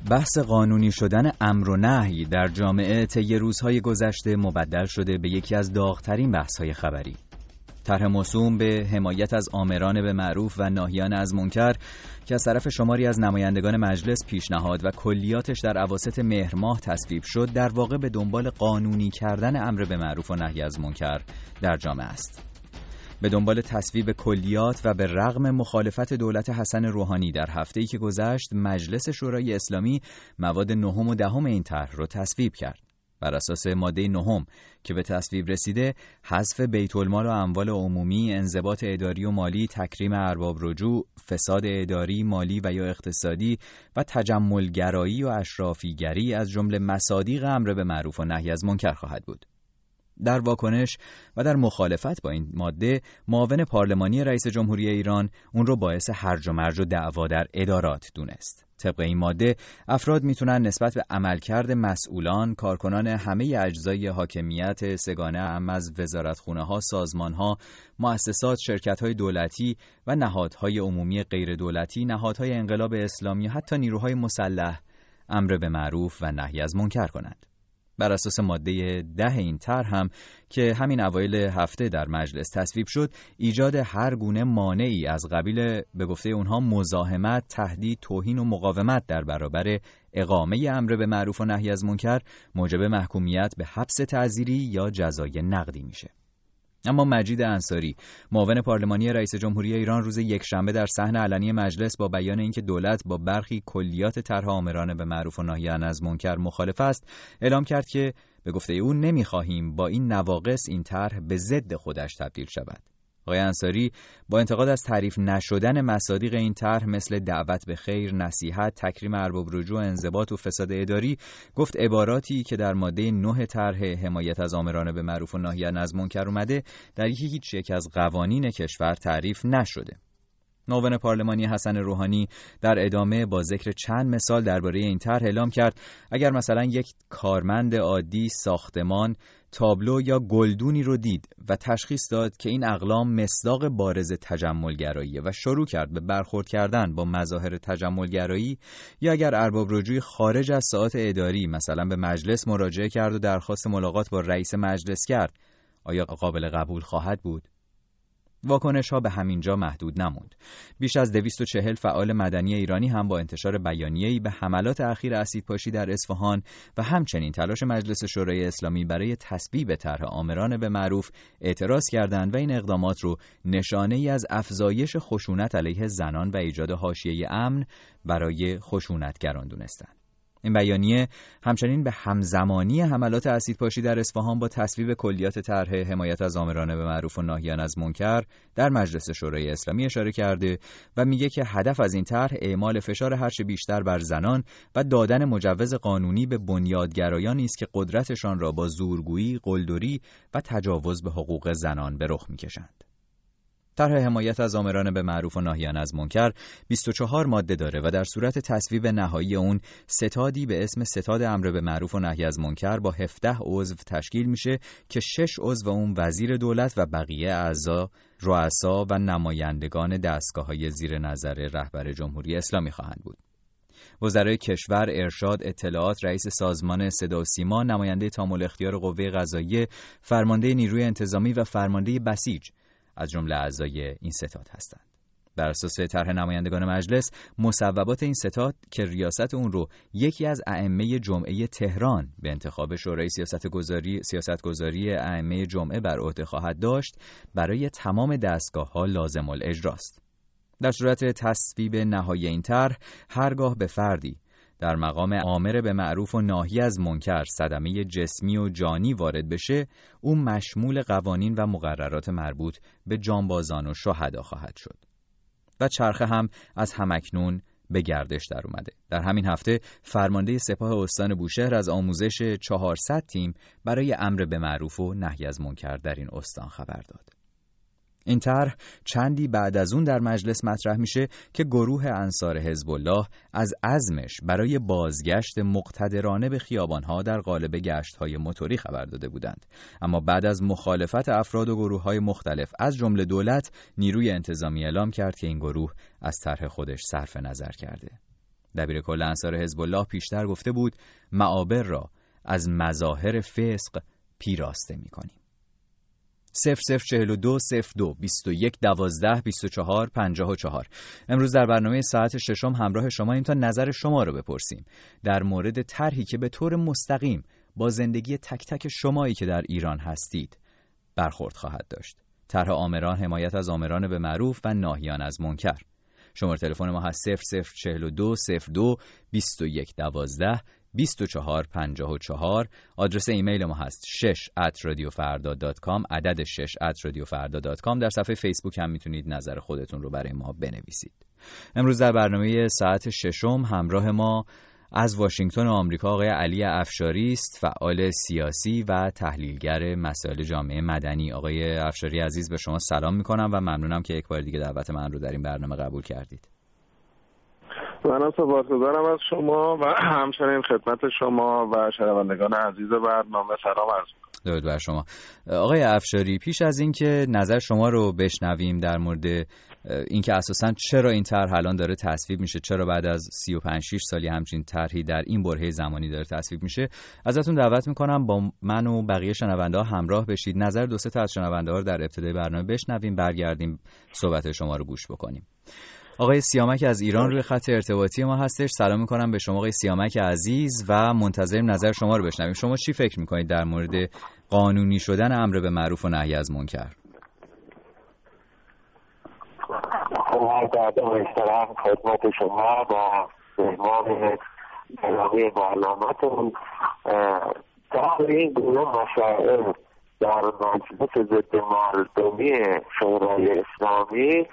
بحث قانونی شدن امر و نهی در جامعه طی روزهای گذشته مبدل شده به یکی از داغ‌ترین بحث‌های خبری. طرح موسوم به حمایت از آمران به معروف و ناهیان از منکر که از طرف شماری از نمایندگان مجلس پیشنهاد و کلیاتش در اواسط مهر ماه تصویب شد، در واقع به دنبال قانونی کردن امر به معروف و نهی از منکر در جامعه است. به دنبال تصویب کلیات و به رغم مخالفت دولت حسن روحانی در هفته‌ای که گذشت، مجلس شورای اسلامی مواد 9 و 10 این طرح را تصویب کرد. بر اساس ماده 9 که به تصویب رسیده، حذف بیت المال و اموال عمومی، انضباط اداری و مالی، تکریم ارباب رجوع، فساد اداری، مالی و یا اقتصادی و تجملگرایی و اشرافیگری از جمله مصادیق امر به معروف و نهی از منکر خواهد بود. در واکنش و در مخالفت با این ماده، معاون پارلمانی رئیس جمهوری ایران اون رو باعث هرج و مرج و دعوا در ادارات دونست. طبق این ماده، افراد میتونن نسبت به عملکرد مسئولان، کارکنان همه اجزای حاکمیت سگانه اعم از وزارتخونه‌ها، سازمان‌ها، مؤسسات، شرکت‌های دولتی و نهادهای عمومی غیر دولتی، نهادهای انقلاب اسلامی و حتی نیروهای مسلح امر به معروف و نهی از منکر کنند. بر اساس ماده 10 این طرح هم که همین اوایل هفته در مجلس تصویب شد، ایجاد هر گونه مانعی از قبیل به گفته اونها مزاحمت، تهدید، توهین و مقاومت در برابر اقامه امر به معروف و نهی از منکر موجب محکومیت به حبس تعزیری یا جزای نقدی میشه. اما مجید انصاری، معاون پارلمانی رئیس جمهوری ایران، روز یکشنبه در صحن علنی مجلس با بیان اینکه دولت با برخی کلیات طرح آمرانه به معروف و ناهی از منکر مخالف است، اعلام کرد که به گفته او نمی‌خواهیم با این نواقص این طرح به ضد خودش تبدیل شود. آقای انصاری با انتقاد از تعریف نشدن مصادیق این طرح مثل دعوت به خیر، نصیحت، تکریم ارباب رجوع، انضباط و فساد اداری، گفت عباراتی که در ماده 9 طرح حمایت از آمرانه به معروف و ناهی از منکر اومده در هیچ یک از قوانین کشور تعریف نشده. معاون پارلمانی حسن روحانی در ادامه با ذکر چند مثال درباره این طرح اعلام کرد اگر مثلا یک کارمند عادی ساختمان تابلو یا گلدونی رو دید و تشخیص داد که این اقلام مصداق بارز تجملگراییه و شروع کرد به برخورد کردن با مظاهر تجملگرایی، یا اگر ارباب رجوعی خارج از ساعات اداری مثلا به مجلس مراجعه کرد و درخواست ملاقات با رئیس مجلس کرد، آیا قابل قبول خواهد بود؟ واکنش‌ها به همین جا محدود نموند. بیش از 240 فعال مدنی ایرانی هم با انتشار بیانیه‌ای به حملات اخیر اسیدپاشی در اصفهان و همچنین تلاش مجلس شورای اسلامی برای تصویب طرح آمرانه به معروف اعتراض کردند و این اقدامات رو نشانه‌ای از افزایش خشونت علیه زنان و ایجاد حاشیه امن برای خشونتگران دونستند. این بیانیه همچنین به همزمانی حملات اسیدپاشی در اصفهان با تصویب کلیات طرح حمایت از آمرانه به معروف و ناهی از منکر در مجلس شورای اسلامی اشاره کرده و میگه که هدف از این طرح اعمال فشار هرچه بیشتر بر زنان و دادن مجوز قانونی به بنیادگرایانی است که قدرتشان را با زورگویی، قلدری و تجاوز به حقوق زنان به رخ میکشند. طرح حمایت از آمرانه به معروف و ناهی از منکر 24 ماده داره و در صورت تصویب نهایی اون ستادی به اسم ستاد امر به معروف و نهی از منکر با 17 عضو تشکیل میشه که 6 عضو اون وزیر دولت و بقیه اعضا رؤسا و نمایندگان دستگاه‌های زیر نظر رهبر جمهوری اسلامی خواهند بود. وزرای کشور، ارشاد، اطلاعات، رئیس سازمان صدا و سیما، نماینده تام الاختیار قوه قضاییه، فرمانده نیروی انتظامی و فرمانده بسیج از جمله اعضای این ستاد هستند. بر اساس طرح نمایندگان مجلس، مصوبات این ستاد که ریاست اون رو یکی از ائمه جمعه تهران به انتخاب شورای سیاستگذاری ائمه جمعه بر عهده خواهد داشت، برای تمام دستگاه‌ها لازم الاجراست. در صورت تصویب نهایی این طرح، هرگاه به فردی در مقام آمر به معروف و ناهی از منکر صدمه جسمی و جانی وارد بشه، اون مشمول قوانین و مقررات مربوط به جانبازان و شهدا خواهد شد. و چرخه هم از همکنون به گردش در اومده. در همین هفته فرمانده سپاه استان بوشهر از آموزش 400 تیم برای امر به معروف و نهی از منکر در این استان خبر داد. این طرح چندی بعد از اون در مجلس مطرح میشه که گروه انصار حزب الله از عزمش برای بازگشت مقتدرانه به خیابانها در قالب گشت‌های موتوری خبر داده بودند، اما بعد از مخالفت افراد و گروه‌های مختلف از جمله دولت، نیروی انتظامی اعلام کرد که این گروه از طرح خودش صرف نظر کرده. دبیرکل انصار حزب الله پیشتر گفته بود معابر را از مظاهر فسق پیراسته می‌کنیم. 0042 02 21 12 24 54. امروز در برنامه ساعت ششم همراه شما این تا نظر شما رو بپرسیم در مورد طرحی که به طور مستقیم با زندگی تک تک شمایی که در ایران هستید برخورد خواهد داشت. طرح آمران حمایت از آمران به معروف و ناهیان از منکر. شماره تلفن ما هست 0042 02 21 12 24 54. آدرس ایمیل ما هست 6@radiofarda.com، عدد 6@radiofarda.com. در صفحه فیسبوک هم میتونید نظر خودتون رو برای ما بنویسید. امروز در برنامه ساعت ششم همراه ما از واشنگتن آمریکا آقای علی افشاری است، فعال سیاسی و تحلیلگر مسائل جامعه مدنی. آقای افشاری عزیز به شما سلام میکنم و ممنونم که یک بار دیگه دعوت من رو در این برنامه قبول کردید. من سپاسگزارم از شما و همچنین خدمت شما و شنوندگان عزیز برنامه سلام عرض می‌کنم. درود بر شما. آقای افشاری، پیش از اینکه نظر شما رو بشنویم در مورد اینکه اساساً چرا این طرح الان داره تصویب میشه، چرا بعد از 35-6 سالی همچین طرحی در این برهه زمانی داره تصویب میشه، ازتون دعوت میکنم با من و بقیه شنونده ها همراه بشید، نظر دو سه تا از شنونده ها رو در ابتدای برنامه بشنویم، برگردیم صحبت شما رو گوش بکنیم. آقای سیامک از ایران روی خط ارتباطی ما هستش. سلام میکنم به شما آقای سیامک عزیز و منتظریم نظر شما رو بشنویم. شما چی فکر میکنید در مورد قانونی شدن امر به معروف و نهی از منکر؟ بعد احترام خدمت شما و مهمان برنامه برنامه‌تون، در این گروه مسائل در مجلس ضد مردمی شورای اسلامی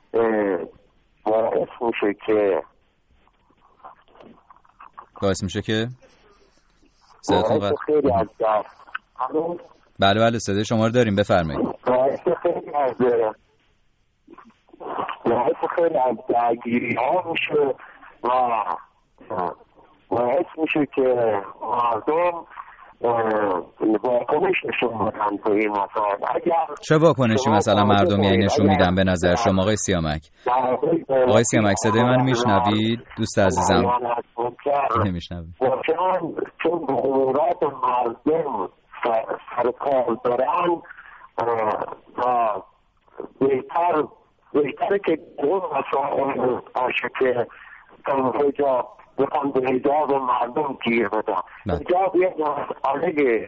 باعث میشه که صداتون خیلی از بله صدای شما رو داریم، بفرمایید. باعث خیلی از درگیری ها میشه و باعث میشه که مردم واکنش نشون بدن تو این مسائل. چه واکنشی مثلا مردم یعنی نشون میدن به نظر شما آقای سیامک؟ آقای سیامک صدای منو میشنوید؟ دوست عزیزم نمیشنوید. چون به امورات مردم سرکار دارن و بهتره که اون مسائل باشه که بخوام به حجاب مردم گیر بدم. حجاب یک مسئله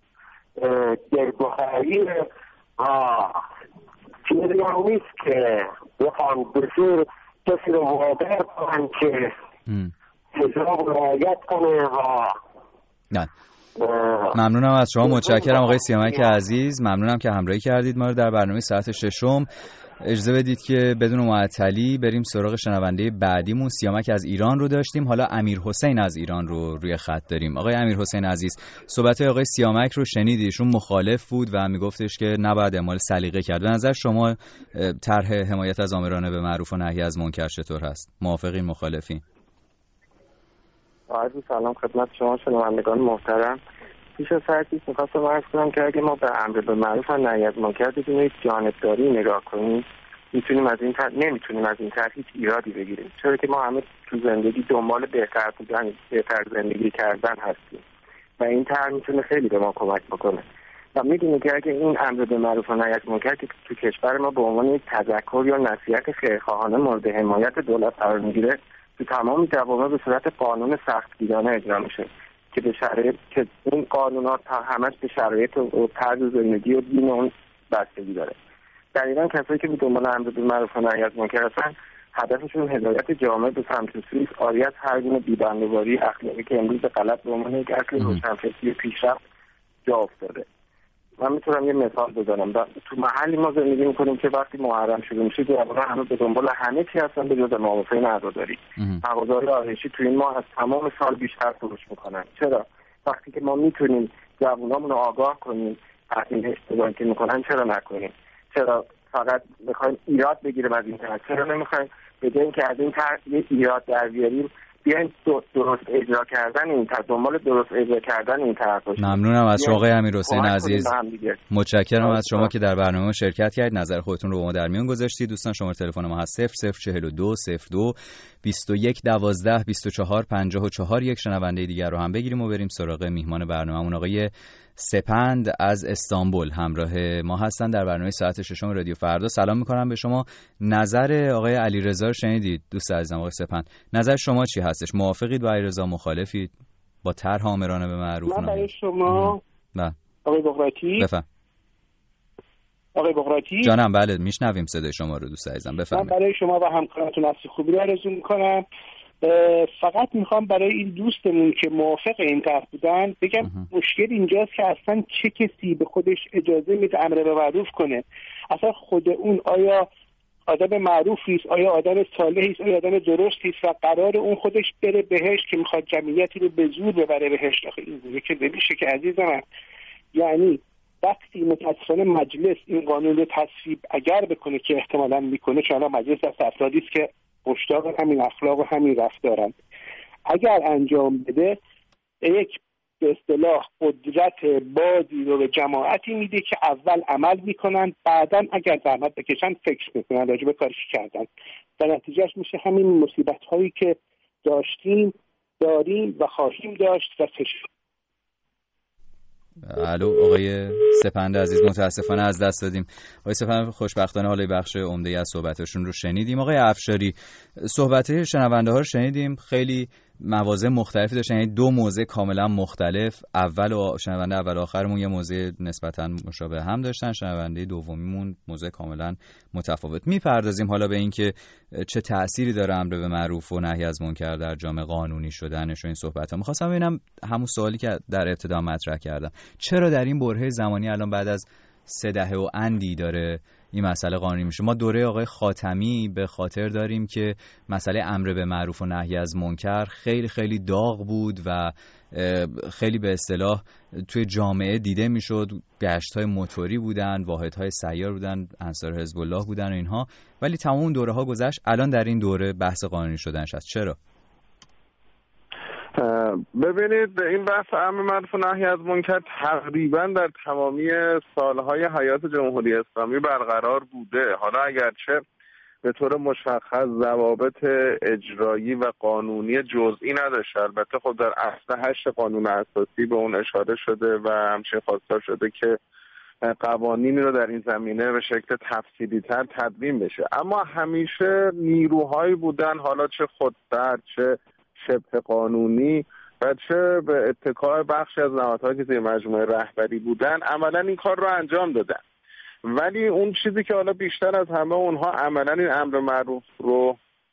دلبخواهیه و چیزی هم نیست که بخوام بسیار کسی رو وادار کنن که حجاب رعایت کنه و نه. ممنونم از شما، متشکرم آقای سیامک عزیز، ممنونم که همراهی کردید ما رو در برنامه ساعت ششم. اجازه بدید که بدون معطلی بریم سراغ شنونده بعدیمون. سیامک از ایران رو داشتیم، حالا امیر حسین از ایران رو روی خط داریم. آقای امیر حسین عزیز، صحبت آقای سیامک رو شنیدید، ایشون مخالف بود و میگفتش که نباید اعمال سلیقه کرد. به نظر شما طرح حمایت از آمران به معروف و نهی از منکر چطور هست؟ موافقین، مخالفین؟ عرض سلام خدمت شما شنوندگان محترم. پیش از هر چیز می‌خواستم عرض کنم که اگه ما به امر به معروف و نهی از منکر بدون جانبداری نگاه کنیم، نمیتونیم از این طرح هیچ ایرادی بگیریم، چرا که ما همه تو زندگی دنبال بهتر بودن، بهتر زندگی کردن هستیم و این طرح میتونه خیلی به ما کمک بکنه. و میدونید که اگه این امر به معروف و نهی از منکر که تو کشور ما به عنوان یک تذکر یا نصیحت خیرخواهانه مورد حمایت دولت قرار میگیره، تو تمام جوامع به صورت قانون سختگیرانه اجرا میشه که به شرایط که این قانونات همش به شرایط و طرز زندگی و دین اون بستگی داره. در ایران کسایی که به دنبال امر به معروف و نهی از منکر هستن، هدفشون هدایت جامعه به سمت سوی عاری از هر گونه بی‌بندوباری اخلاقی که امروز غلط به عنوان یک اصل روشنفکری پیشرفت جا افتاده. من میتونم یه مثال بزنم. تو محلی ما زندگی میکنیم که وقتی محرم شروع میشه جوانان همه به دنبال همه چی هستن به جز موافقین عزاداری. مغازه‌های آرایشی تو این ماه از تمام سال بیشتر فروش میکنن. چرا؟ وقتی که ما میتونیم جوانامون رو آگاه کنیم از این اشتباهی که میکنن چرا نکنیم؟ چرا فقط میخوایم ایراد بگیریم از این طرح؟ چرا نمیخوایم به جای اینکه از این طرح یه ایراد در بیاریم بیاین درست اجرا کردن این دنبال درست اجرا کردن این طرف باشیم. ممنونم از شما آقای امیرحسین عزیز. متشکرم از شما که در برنامه شرکت کردید، نظر خودتون رو با ما در میون گذاشتید. دوستان شماره تلفن ما هست 042 02 21 12 24 54. یک شنونده دیگر رو هم بگیریم و بریم سراغ میهمان برنامه‌مون. آقای سپند از استانبول همراه ما هستن در برنامه ساعت 6 رادیو فردا. سلام میکنم به شما. نظر آقای علیرضا رو شنیدید دوست عزیزم. آقای سپند، نظر شما چی هستش؟ موافقید با علیرضا، مخالفید با طرح آمرانه به معروف؟ من برای شما آقای بغراتی. بفهم. آقای بغراتی جانم، بله میشنویم صدای شما رو دوست عزیزم، بفرمایید. من برای شما و همکارانتون نفس خوبی رو آرزو میکنم. فقط میخوام برای این دوستمون که موافق این طرح بودن بگم مشکل اینجاست که اصلا چه کسی به خودش اجازه میده امر به معروف کنه؟ اصلا خود اون آیا آدم معروفی است، آیا آدم صالحی است، آیا آدم درستی است و قرار اون خودش بره بهشت که میخواد جمعیتی رو به زور ببره بهشت؟ آخه این که نمیشه که عزیز من. یعنی وقتی متاسفانه مجلس این قانون رو تصویب اگر بکنه که احتمالاً میکنه، چون مجلس از افرادی است که مشتاق همین اخلاق و همین رفتارن، اگر انجام بده یک به اصطلاح قدرت بازی رو به جماعتی میده که اول عمل میکنن، بعداً اگر زحمت بکشن فکر میکنن راجع به کارش کردن و نتیجهش میشه همین مصیبت هایی که داریم و خواهیم داشت و الو آقای سپند عزیز، متاسفانه از دست دادیم. آقای سپند خوشبختانه حالا بخش عمده از صحبتاشون رو شنیدیم. آقای افشاری، صحبت شنونده ها رو شنیدیم، خیلی مواضع مختلفی داشتن، یعنی دو موضع کاملا مختلف. شنونده اول آخرمون یه موضع نسبتا مشابه هم داشتن، شنونده دومیمون موضع کاملا متفاوت. میپردازیم حالا به این که چه تأثیری داره امر به معروف و نهی از منکر در جامعه قانونی شدنش و این صحبت‌ها. می‌خواستم ببینم همون سوالی که در ابتدا مطرح کردم، چرا در این برهه زمانی الان بعد از 3 دهه و اندی داره این مسئله قانونی میشه؟ ما دوره آقای خاتمی به خاطر داریم که مسئله امر به معروف و نهی از منکر خیلی خیلی داغ بود و خیلی به اصطلاح توی جامعه دیده میشد. گشت‌های موتوری بودن، واحدهای سیار بودن، انصار حزب الله بودن و اینها، ولی تمام دوره ها گذشت. الان در این دوره بحث قانونی شدنش هست. چرا؟ ببینید، این بحث امر معروف و نهی از منکر تقریبا در تمامی سالهای حیات جمهوری اسلامی برقرار بوده. حالا اگرچه به طور مشخص ضوابط اجرایی و قانونی جزئی نداشته، البته خب در اصل 8 قانون اساسی به اون اشاره شده و همچنین خواستار شده که قوانینی رو در این زمینه به شکل تفصیلی تر تدوین بشه، اما همیشه نیروهایی بودن، حالا چه خودسر چه شبه قانونی و چه به اتکای بخشی از نهادهایی که زیر مجموعه رهبری بودن، عملا این کار رو انجام دادن. ولی اون چیزی که حالا بیشتر از همه اونها عملا این امر معروف رو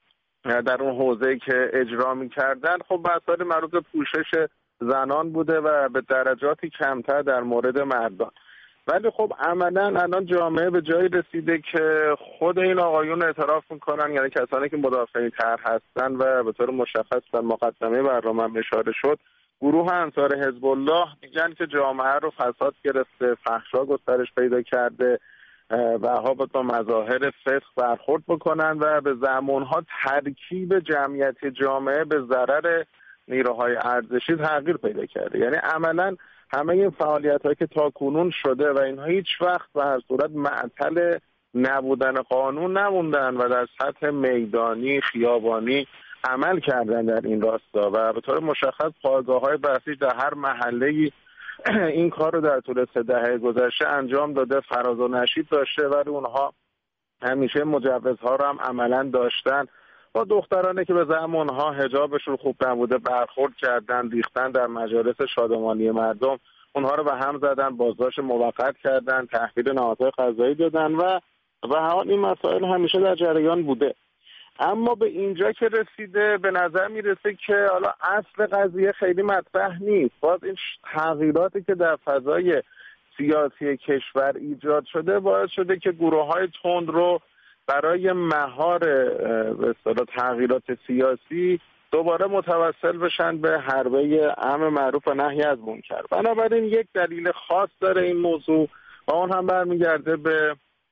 در اون حوزه‌ای که اجرا می‌کردن، خب مسائل مربوط به پوشش زنان بوده و به درجاتی کمتر در مورد مردان. ولی خب عملا الان جامعه به جایی رسیده که خود این آقایون اعتراف میکنن، یعنی کسانی که مدافعین طرح هستن و به طور مشخص در مقدمه برنامه اشاره شد، گروه انصار حزب الله، میگن که جامعه رو فساد گرفته، فحشا گسترش پیدا کرده و ها با مظاهر فسق برخورد بکنن و به زمانها ترکیب جمعیت جامعه به ضرر نیروهای ارزشی تغییر پیدا کرده. یعنی عملا همه این فعالیت‌هایی که تاکنون شده و اینها هیچ وقت به هر صورت معطل نبودن قانون نموندن و در سطح میدانی خیابانی عمل کردن در این راستا و به طور مشخص پایگاه‌های بسیج در هر محله‌ای این کار رو در طول 3 دهه گذشته انجام داده، فراز و نشیب داشته، ولی اونها همیشه مجوزها رو هم عملاً داشتن. با دخترانی که به زمانها حجابشون خوب نبوده برخورد کردن، ریختن در مجالس شادمانی مردم، اونها رو به هم زدن، بازداشت موقت کردن، تحویل نهادهای قضایی دادن و این مسائل همیشه در جریان بوده. اما به اینجا که رسیده به نظر میرسه که حالا اصل قضیه خیلی مطرح نیست. باز این تغییراتی که در فضای سیاسی کشور ایجاد شده باعث شده که گروه‌های تند رو برای مهار به اصطلاح تغییرات سیاسی دوباره متوسل بشن به حربه امر معروف و نهی از منکر. بنابراین یک دلیل خاص داره این موضوع و اون هم برمیگرده به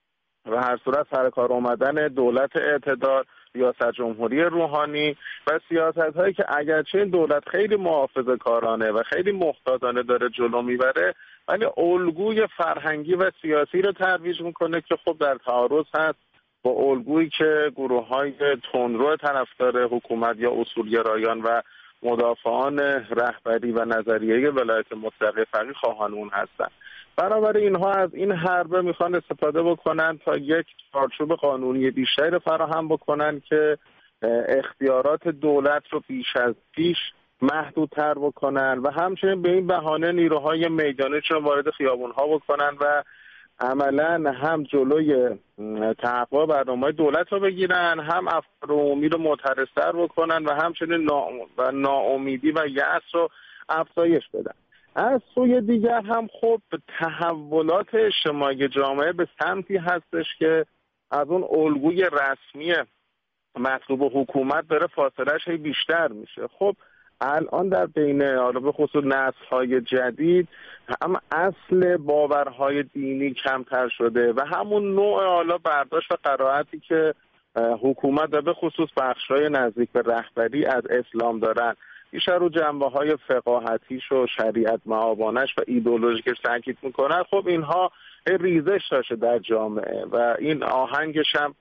و هر صورت سر کار اومدن دولت اعتدال، ریاست جمهوری روحانی و سیاست هایی که اگرچه این دولت خیلی محافظه‌کارانه و خیلی محتاطانه داره جلو میبره، ولی الگوی فرهنگی و سیاسی رو ترویج میکنه که خب در تعارض هست با الگویی که گروه‌های تندرو طرفدار حکومت یا اصولگرایان و مدافعان رهبری و نظریه ولایت مطلقه فقیه خواهان اون هستن. برابر اینها از این حربه میخوان استفاده بکنن تا یک چارچوب قانونی بیشتری فراهم بکنن که اختیارات دولت رو بیش از پیش محدودتر بکنن و همچنین به این بهانه نیروهای میدانیشون وارد خیابونها بکنن و عملا هم جلوی تحقق برنامه‌های دولت رو بگیرن، هم افکار عمومی رو معترض‌تر بکنن و همچنین ناامیدی و یأس رو افزایش بدن. از سوی دیگر هم خب تحولات اجتماعی جامعه به سمتی هستش که از اون الگوی رسمی مطلوب حکومت داره فاصله‌اش بیشتر میشه. خب الان در بین حالا به خصوص نسل‌های جدید هم اصل باورهای دینی کمتر شده و همون نوع حالا برداشت و قرائتی که حکومت و به خصوص بخش‌های نزدیک به رهبری از اسلام دارن بیشتر رو جنبه‌های فقاهتیش و شریعت مآبانش و ایدئولوژیکش تاکید میکنن. خب اینها ریزش داشته در جامعه و این آهنگش هم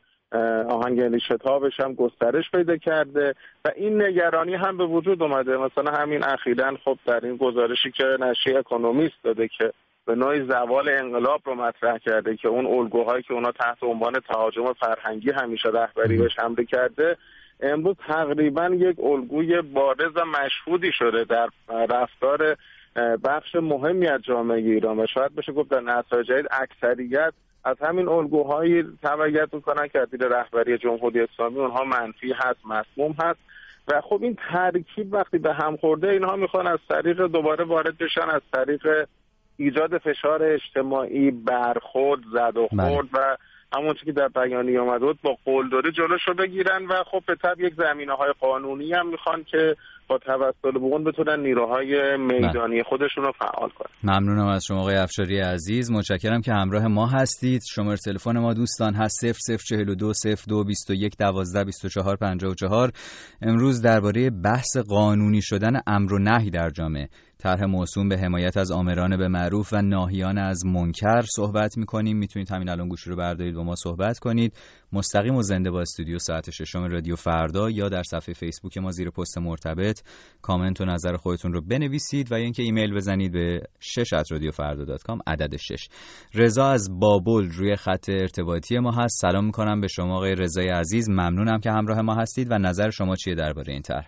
آهنگ شتابش هم گسترش پیدا کرده و این نگرانی هم به وجود اومده. مثلا همین اخیراً خب در این گزارشی که نشریه اکونومیست داده که به نوعی زوال انقلاب رو مطرح کرده که اون الگوهایی که اونا تحت عنوان تهاجم فرهنگی همیشه رهبری بهش حمله کرده امروز تقریبا یک الگوی بارز و مشهودی شده در رفتار بخش مهمی از جامعه ایران و شاید بشه گفت در نسل‌های جدید اکثریت از همین الگوهایی تبعیت میکنن که از دید رهبری جمهوری اسلامی اونها منفی هست، مسموم هست و خب این ترکیب وقتی به هم خورده اینها میخوان از طریق دوباره وارد بشن از طریق ایجاد فشار اجتماعی، برخورد، زد و خورد و همون چیزی که در بیانیه اومده بود با قلدری جلوش رو بگیرن و خب به طبع یک زمینه‌های قانونی هم میخوان که با توسل به اون بتونن نیروهای میدانی خودشون رو فعال کنن. ممنونم از شما آقای افشاری عزیز، متشکرم که همراه ما هستید. شماره تلفن ما دوستان هست 0042 02 21 12 24 54. امروز درباره بحث قانونی شدن امر و نهی در جامعه، طرح موسوم به حمایت از آمران به معروف و ناهیان از منکر صحبت می‌کنیم. میتونید همین الان گوشی رو بردارید با ما صحبت کنید. مستقیم و زنده با استودیو ساعت 6 رادیو فردا یا در صفحه فیسبوک ما زیر پست مرتبط کامنت و نظر خودتون رو بنویسید و یا اینکه ایمیل بزنید به 6@radiofarda.com عدد 6. رضا از بابل روی خط ارتباطی ما هست. سلام می‌کنم به شما آقای رضای عزیز، ممنونم که همراه ما هستید و نظر شما چیه درباره این طرح؟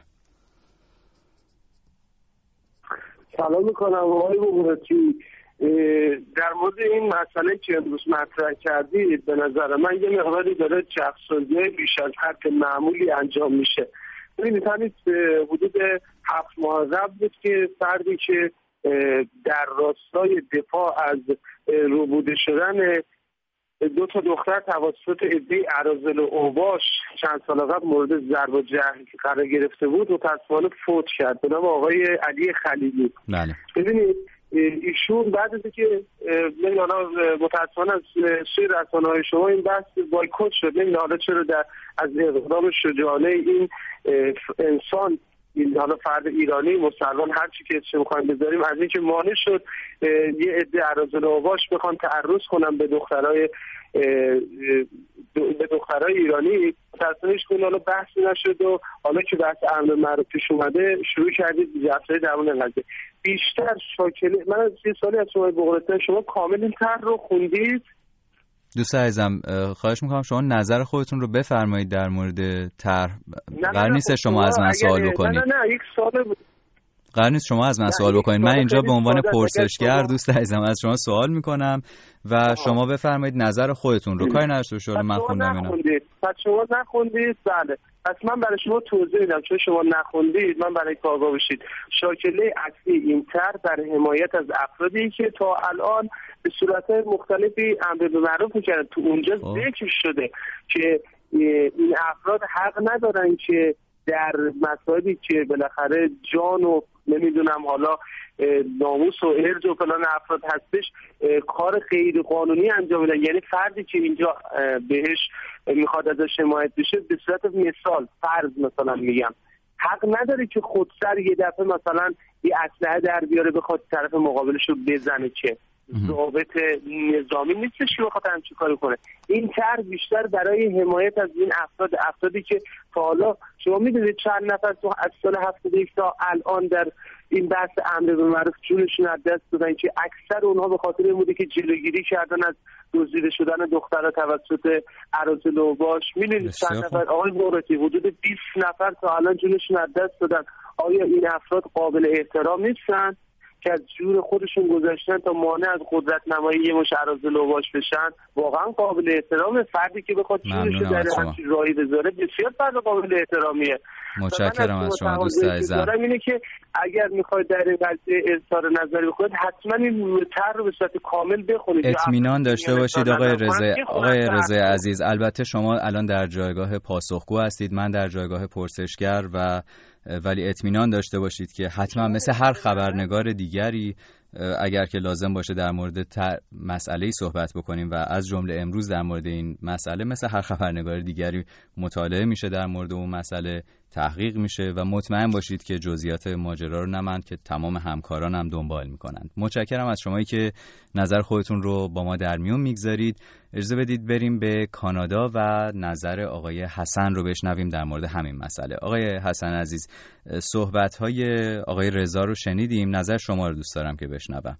سلام میکنم آقای بغراتی. در مورد این مسئله که امروز مطرح کردید به نظر من یه مقداری داره چرخ‌سازی بیش از حد معمولی انجام میشه. ببینید همین حدود 7 ماه قبل بود که فردی که در راستای دفاع از روبوده شدن 2 دختر توسط عده اراذل و اوباش چند سال قبل مورد ضرب و جرح قرار گرفته بود متأسفانه فوت کرد به نام آقای علی خلیلی. بله. ببینید ایشون بعد از اینکه حالا متأسفانه از سوی رسانه‌های شما این بحث بایکوت شد، نمیدونم حالا چرا از اقدام شجاعانه این انسان، این حالا فرد ایرانی مسلمان هر چی که اسمش می‌خوایم بذاریم، از اینکه مانع شد یه عده اراذل اوباش بخوان تعرض کنن به دخترای ایرانی. تصمیمش کنه حالا بحثی نشد و حالا که بحث امر معروف پیش اومده شروع کردید جلسه درون قضیه بیشتر شاکله. من از 30 سالی از شما بغراتان شما کامل این طرح رو خوندید؟ دوست عزیزم خواهش میکنم شما نظر خودتون رو بفرمایید در مورد طرح. قرار نیست شما از من سوال بکنید. نه یک سوال بود. قرار نیست شما از من سوال بکنید. من اینجا به عنوان پرسشگر دوست عزیزم از شما سوال میکنم و شما بفرمایید نظر خودتون رو. کاری نداشته باشه من خوندم اینا. پس شما نخوندید؟ بله. پس من برای شما توضیح میدم چون شما نخوندید، من برای که آگاه بشید. شاکله اصلی این طرح در حمایت از افرادی که تا الان به صورت مختلفی امر به معروف می‌کردن. تو اونجا ذکر شده که این افراد حق ندارن که در مسائلی که بالاخره جان و نمیدونم حالا ناموس و ارج و فلان افراد هستش کار غیر قانونی انجام میدن. یعنی فردی که اینجا بهش میخواد ازش حمایت بشه به صورت مثال فرض مثلا میگم حق نداره که خودسر یه دفعه مثلا یه اسلحه در بیاره بخواد طرف مقابلش رو بزنه، که ضابط نظامی نیستش که بخواد همچین کاری کنه. این طرح بیشتر برای حمایت از این افرادی که تا حالا شما میدونید چند نفر تو از سال 71 تا الان در این بحث امر بالمعروف جونشون از دست دادن، که اکثر اونها به خاطر این بوده که جلوگیری کردن از دزدیده شدن دخترها توسط اراذل اوباش. میدونید چند نفر آقای موردی حدود 20 نفر تا الان جونشون از دست دادن. آیا این افراد قابل احترام نیستن که از جون خودشون گذاشتن تا مانع از قدرت نمایی یه مش اراذل اوباش بشن؟ واقعا قابل احترام. فردی که بخواد جونش رو در همچین راهی بذاره بسیار فرد قابل احترامیه. متشکرم از شما دوست عزیزم. اینه که اگر میخواید در این قضیه اظهار نظری بکنید حتما این طرح رو به صورت کامل بخونید. اطمینان داشته باشید آقای رضا عزیز. البته شما الان در جایگاه پاسخگو هستید، من در جایگاه پرسشگر، ولی اطمینان داشته باشید که حتما مثل هر خبرنگار دیگری اگر که لازم باشه در مورد مسئله‌ای صحبت بکنیم و از جمله امروز در مورد این مسئله مثل هر خبرنگار دیگری مطالعه میشه در مورد اون مسئله، تحقیق میشه و مطمئن باشید که جزئیات ماجرا رو نه که تمام همکاران هم دنبال میکنند. متشکرم از شمایی که نظر خودتون رو با ما در میون میگذارید. اجازه بدید بریم به کانادا و نظر آقای حسن رو بشنویم در مورد همین مسئله. آقای حسن عزیز، صحبت‌های آقای رضا رو شنیدیم، نظر شما رو دوست دارم که بشنوم.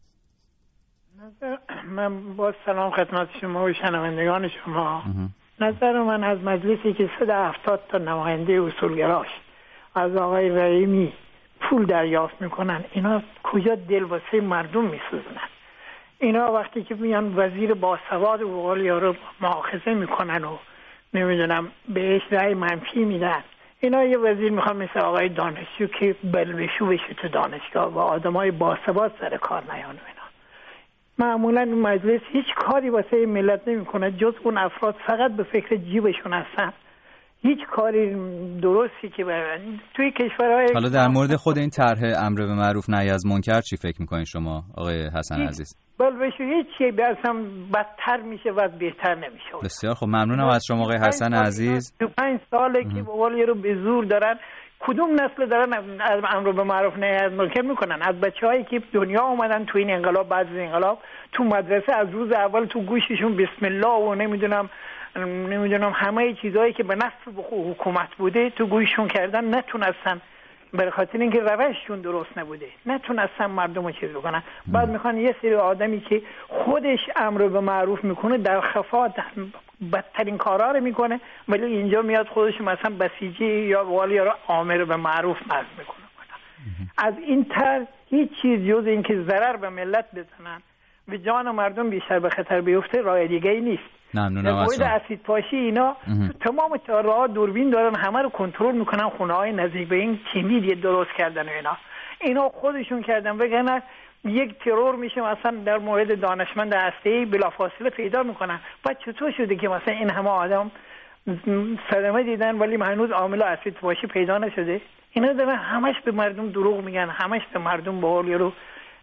من با سلام خدمت شما و شنوندگان شما. نظر من از مجلسی که 170 تا نماینده اصولگراش از آقای رحیمی پول دریافت میکنن، اینا کجا دل واسه مردم میسوزنن؟ اینا وقتی که میان وزیر باسواد و قولیا رو مؤاخذه میکنن و نمیدونم بهش رأی منفی میدن، اینا یه وزیر میخوان مثل آقای دانشجو که بلبشو بشه تو دانشگاه و آدمای باسواد سر کار نیان. معمولا این مجلس هیچ کاری واسه ملت نمیکنه جز اون افراد فقط به فکر جیبشون هستن. هیچ کاری درستی که توی کشورهای حالا در مورد خود این طرح امر به معروف نهی از منکر چی فکر میکنین شما آقای حسن عزیز؟ بلبشو هیچ چیزی اصلا بدتر میشه و بهتر نمیشه. بسیار خب، ممنونم از شما آقای حسن عزیز. 5 ساله که بقول رو به زور دارن. کدوم نسل دارن از امر به معروف نهی از منکر میکنن؟ از بچه‌هایی که دنیا اومدن تو این انقلاب، بعد از انقلاب تو مدرسه از روز اول تو گوششون بسم الله و نمیدونم همه چیزایی که به نفع حکومت بوده تو گوششون کردن، نتونستن به خاطر اینکه روششون درست نبوده نتونستن مردم رو چیز بکنن. بعد میخوان یه سری آدمی که خودش امر به معروف میکنه در خفا بدترین کارا رو میکنه، ولی اینجا میاد خودش مثلا بسیجی یا والی رو آمر به معروف مرز میکنه. از این طرح هیچ چیز جز اینکه ضرر به ملت بزنن و جان مردم بیشتر به خطر بیفته راه دیگه ای نیست. ممنونم از شما. اسید پاشی اینا تمام چهارراه دوربین دارن، همه رو کنترل میکنن، خونه‌های نزدیک به این تیمی درست کردن اینا خودشون کردن. وگرنه یک ترور میشه مثلا در مورد دانشمند هسته‌ای بلافاصله پیدا میکنن. بعد چطور شده که مثلا این همه آدم صدمه دیدن ولی هنوز عامل اسید پاشی پیدا نشده؟ اینا دارن همش به مردم دروغ میگن، همش به مردم به قول رو.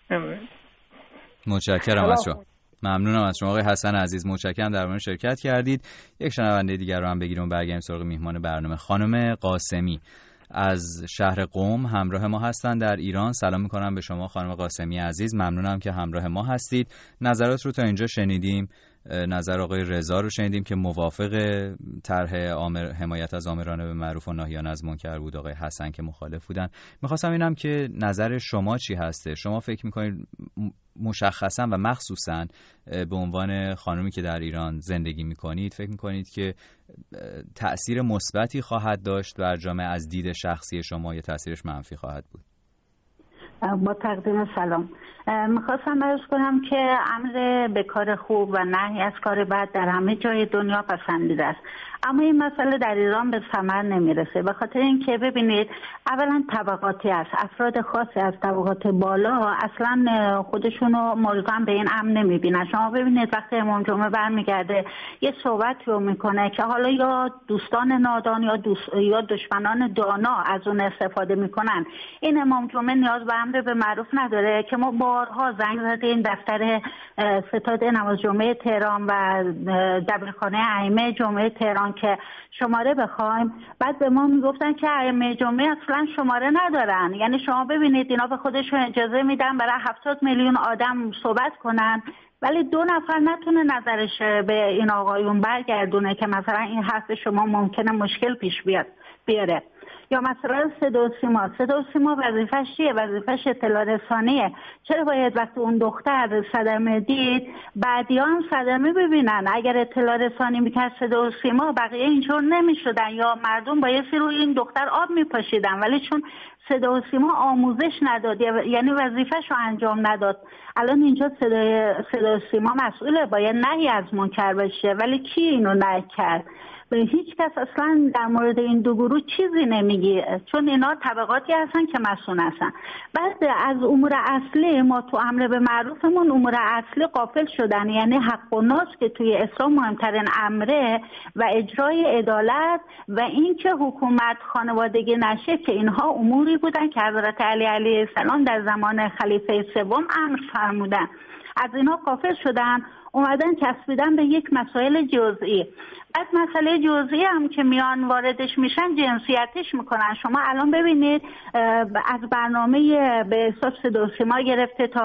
متشکرم از شما. ممنونم از شما آقای حسن عزیز، متشکرم در برنامه شرکت کردید. یک شنونده دیگر رو هم بگیریم و برگردیم سراغ میهمان برنامه. خانم قاسمی از شهر قم همراه ما هستن در ایران. سلام میکنم به شما خانم قاسمی عزیز، ممنونم که همراه ما هستید. نظرات رو تا اینجا شنیدیم، نظر آقای رضا رو شنیدیم که موافق طرح حمایت از آمران به معروف و ناهیان از منکر بود، آقای حسن که مخالف بودن. میخواستم اینم که نظر شما چی هسته؟ شما فکر میکنید مشخصا و مخصوصا به عنوان خانومی که در ایران زندگی میکنید فکر میکنید که تأثیر مثبتی خواهد داشت بر جامعه از دید شخصی شما یا تأثیرش منفی خواهد بود؟ با تقدیم سلام، میخواستم عرض کنم که امر به کار خوب و نهی از کار بد در همه جای دنیا پسندیده است، اما این مسئله در ایران به ثمر نمیرسه. به خاطر اینکه ببینید اولا طبقاتی است، افراد خاصی از طبقات بالا اصلا خودشونو ملزم به این امر نمیبینن. شما ببینید وقتی امام جمعه برمیگرده یه صحبتی رو میکنه که حالا یا دوستان نادان یا دشمنان دانا از اون استفاده میکنن، این امام جمعه نیاز به امر به معروف نداره که ما بارها زنگ زدیم دفتر ستاد نماز جمعه تهران و دبیرخانه ائمه جمعه تهران که شماره بخوایم، بعد به ما میگفتن که ائمه جمعه اصلا شماره ندارن. یعنی شما ببینید اینا به خودشون اجازه میدن برای 70 میلیون آدم صحبت کنن، ولی 2 نفر نتونه نظرش به این آقایون برگردونه که مثلا این حرف شما ممکنه مشکل پیش بیاره. یا مثلا صدا و سیما وظیفش چیه؟ وظیفش اطلاع رسانیه. چرا باید وقتی اون دختر صدمه دید بعدیان صدمه ببینن؟ اگر اطلاع رسانی میکرد صدا و سیما بقیه اینجور نمیشدن یا مردم بایستی روی این دختر آب میپاشیدن، ولی چون صدا و سیما آموزش نداد یعنی وظیفش رو انجام نداد. الان اینجا صدا و سیما مسئوله، باید نهی از منکر بشه، ولی کی اینو نهی کرد؟ هیچ کس اصلا در مورد این دو گروه چیزی نمیگه، چون اینا طبقاتی هستن که مسئول هستن. بعد از امور اصلی ما تو امر به معروفمون امور اصلی غافل شدن، یعنی حق و ناس که توی اسلام مهمترین امره و اجرای عدالت و این که حکومت خانوادگی نشه، که اینها اموری بودن که حضرت علی علیه السلام در زمان خلیفه سوم امر فرمودن. از اینا غافل شدن، اومدن چسبیدن به یک مسائل جزئی. بعد مسئله جزئی هم که میان واردش میشن جنسیتش میکنن. شما الان ببینید از برنامه به احساس صدا و سیما گرفته تا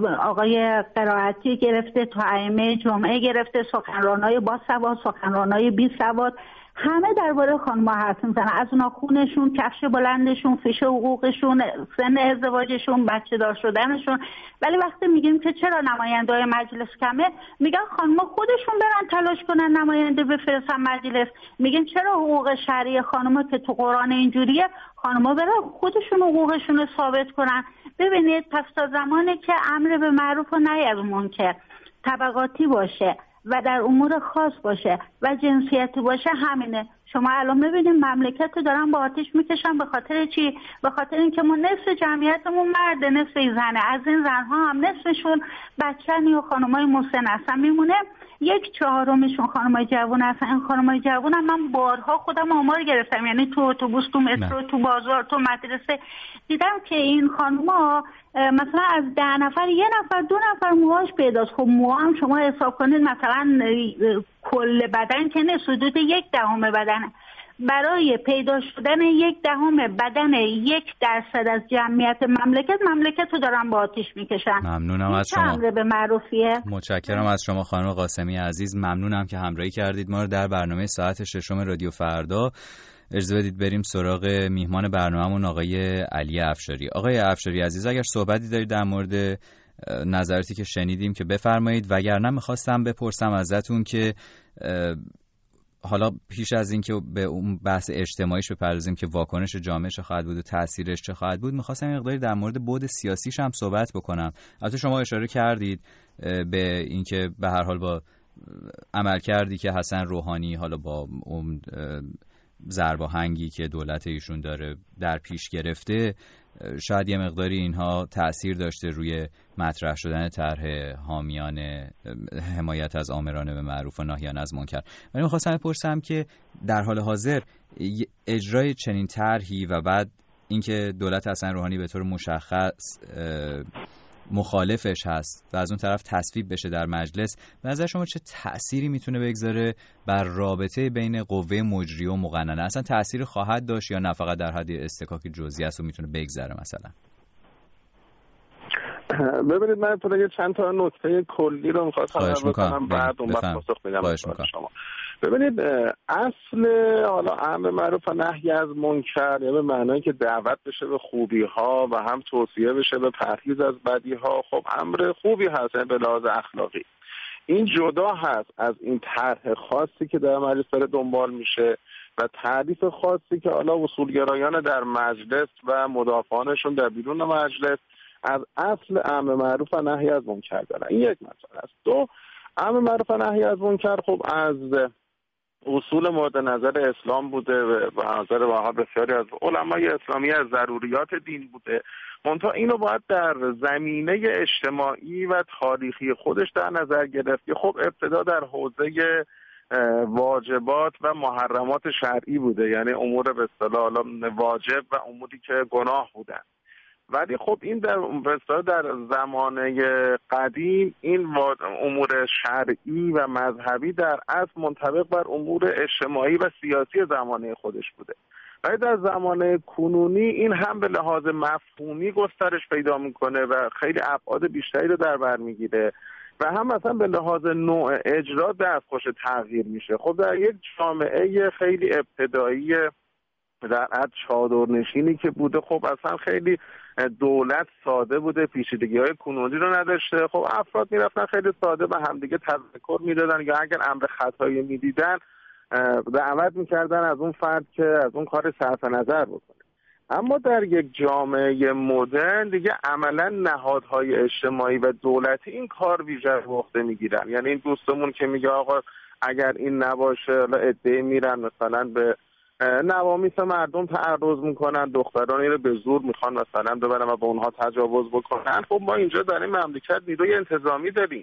آقای قرائتی گرفته تا ائمه جمعه گرفته، سخنرانای با سواد، سخنرانای بی سواد، همه درباره خانم‌ها حرف میزنن، از ناخونشون، کفش بلندشون، فیش حقوقشون، سن ازدواجشون، بچه دار شدنشون. ولی وقتی میگیم که چرا نماینده‌های مجلس کمه، میگن خانم‌ها خودشون برن تلاش کنن نماینده بفرستن مجلس. میگن چرا حقوق شرعی خانم‌ها که تو قرآن اینجوریه، خانم‌ها برن خودشون حقوقشون رو ثابت کنن. ببینید پس تا زمانی که امر به معروف و نهی از منکر طبقاتی باشه و در امور خاص باشه و جنسیتی باشه، همینه. شما الان ببینید مملکت رو دارن با آتش میکشن. به خاطر چی؟ به خاطر اینکه ما نصف جمعیتمون مرده، نصف زنه. از این زنها هم نصفشون بچه‌ن یا خانمای مسن هستن، میمونه 1/4 خانمای جوان هستن. این خانمای جوان هم من بارها خودم آمار گرفتم، یعنی تو اتوبوس، تو مترو، تو بازار، تو مدرسه دیدم که این خانم‌ها مثلا از 10 نفر 1 نفر 2 نفر موهاش پیداست. خب موها هم شما حساب کنید مثلا کل بدن که نه، حدود 1/10 بدن. برای پیدا شدن 1/10 بدن 1% از جمعیت مملکت رو دارن با آتش میکشن. ممنونم از شما. امر به معروفیه. متشکرم از شما خانم قاسمی عزیز. ممنونم که همراهی کردید ما رو در برنامه ساعت 6 رادیو فردا. اجازه بدید بریم سراغ میهمان برنامه‌مون آقای علی افشاری. آقای افشاری عزیز، اگر صحبتی دارید در مورد نظراتی که شنیدیم که بفرمایید، وگرنه می‌خواستم بپرسم ازتون که حالا پیش از این که به اون بحث اجتماعیش بپردازیم که واکنش جامعه چه خواهد بود و تأثیرش چه خواهد بود، می‌خواستم یه مقداری در مورد بعد سیاسیش هم صحبت بکنم. البته شما اشاره کردید به اینکه به هر حال با عملکردی که حسن روحانی حالا با اون ضرباهنگی که دولت ایشون داره در پیش گرفته، شاید یه مقداری اینها تأثیر داشته روی مطرح شدن طرح حامیان حمایت از آمران به معروف و ناهیان از منکر. ولی می‌خواستم بپرسم که در حال حاضر اجرای چنین طرحی و بعد اینکه دولت حسن روحانی به طور مشخص مخالفش هست و از اون طرف تصویب بشه در مجلس، به نظر شما چه تأثیری میتونه بگذاره بر رابطه بین قوه مجریه و مقننه؟ اصلا تأثیری خواهد داشت یا نه فقط در حد استکاک جزئی است و میتونه بگذره مثلا؟ ببینید من تو چند تا نکته کلی رو می‌خواستم بگم، بعد اون وقت پاسخ میدم به شما. ببینید اصل حالا امر معروف و نهی از منکر یا به معنایی که دعوت بشه به خوبی ها و هم توصیه بشه به پرهیز از بدی ها، خب امر خوبی هست به لحاظ اخلاقی. این جدا هست از این طرح خاصی که در مجلس داره دنبال میشه و تعریف خاصی که حالا اصولگرایان در مجلس و مدافعانشون در بیرون مجلس از اصل امر معروف و نهی از منکر دارن. این یک مسئله است. دو، امر معروف و نهی از منکر خب از اصول مورد نظر اسلام بوده و به نظر بسیاری از علمای اسلامی از ضروریات دین بوده. منتها اینو باید در زمینه اجتماعی و تاریخی خودش در نظر گرفت که خب ابتدا در حوزه واجبات و محرمات شرعی بوده، یعنی امور به اصطلاح واجب و اموری که گناه بودن. ولی خب این در زمانه قدیم این امور شرعی و مذهبی در اصل منطبق بر امور اجتماعی و سیاسی زمانه خودش بوده. ولی در زمانه کنونی این هم به لحاظ مفهومی گسترش پیدا میکنه و خیلی ابعاد بیشتری رو در بر میگیره و هم مثلا به لحاظ نوع اجرا دستخوش تغییر میشه. خب در یک جامعه خیلی ابتدایی در عد چادرنشینی که بوده، خب اصلا خیلی دولت ساده بوده، پیچیدگی‌های کنونی رو نداشته. خب افراد میرفتن خیلی ساده به همدیگه تذکر میدادن یا اگر امر خطایی میدیدن دعوت میکردن از اون فرد که از اون کار صرف نظر بکنه. اما در یک جامعه مدرن دیگه عملا نهادهای اجتماعی و دولتی این کار ویژه به عهده میگیرن. یعنی این دوستمون که میگه آقا اگر این نباشه، عده‌ای میرن مثلا به نوامیس مردم تعرض میکنن، دخترانی رو به زور میخوان مثلا ببرن و به اونها تجاوز بکنن. خب ما اینجا در این مملکت نیروی انتظامی داریم،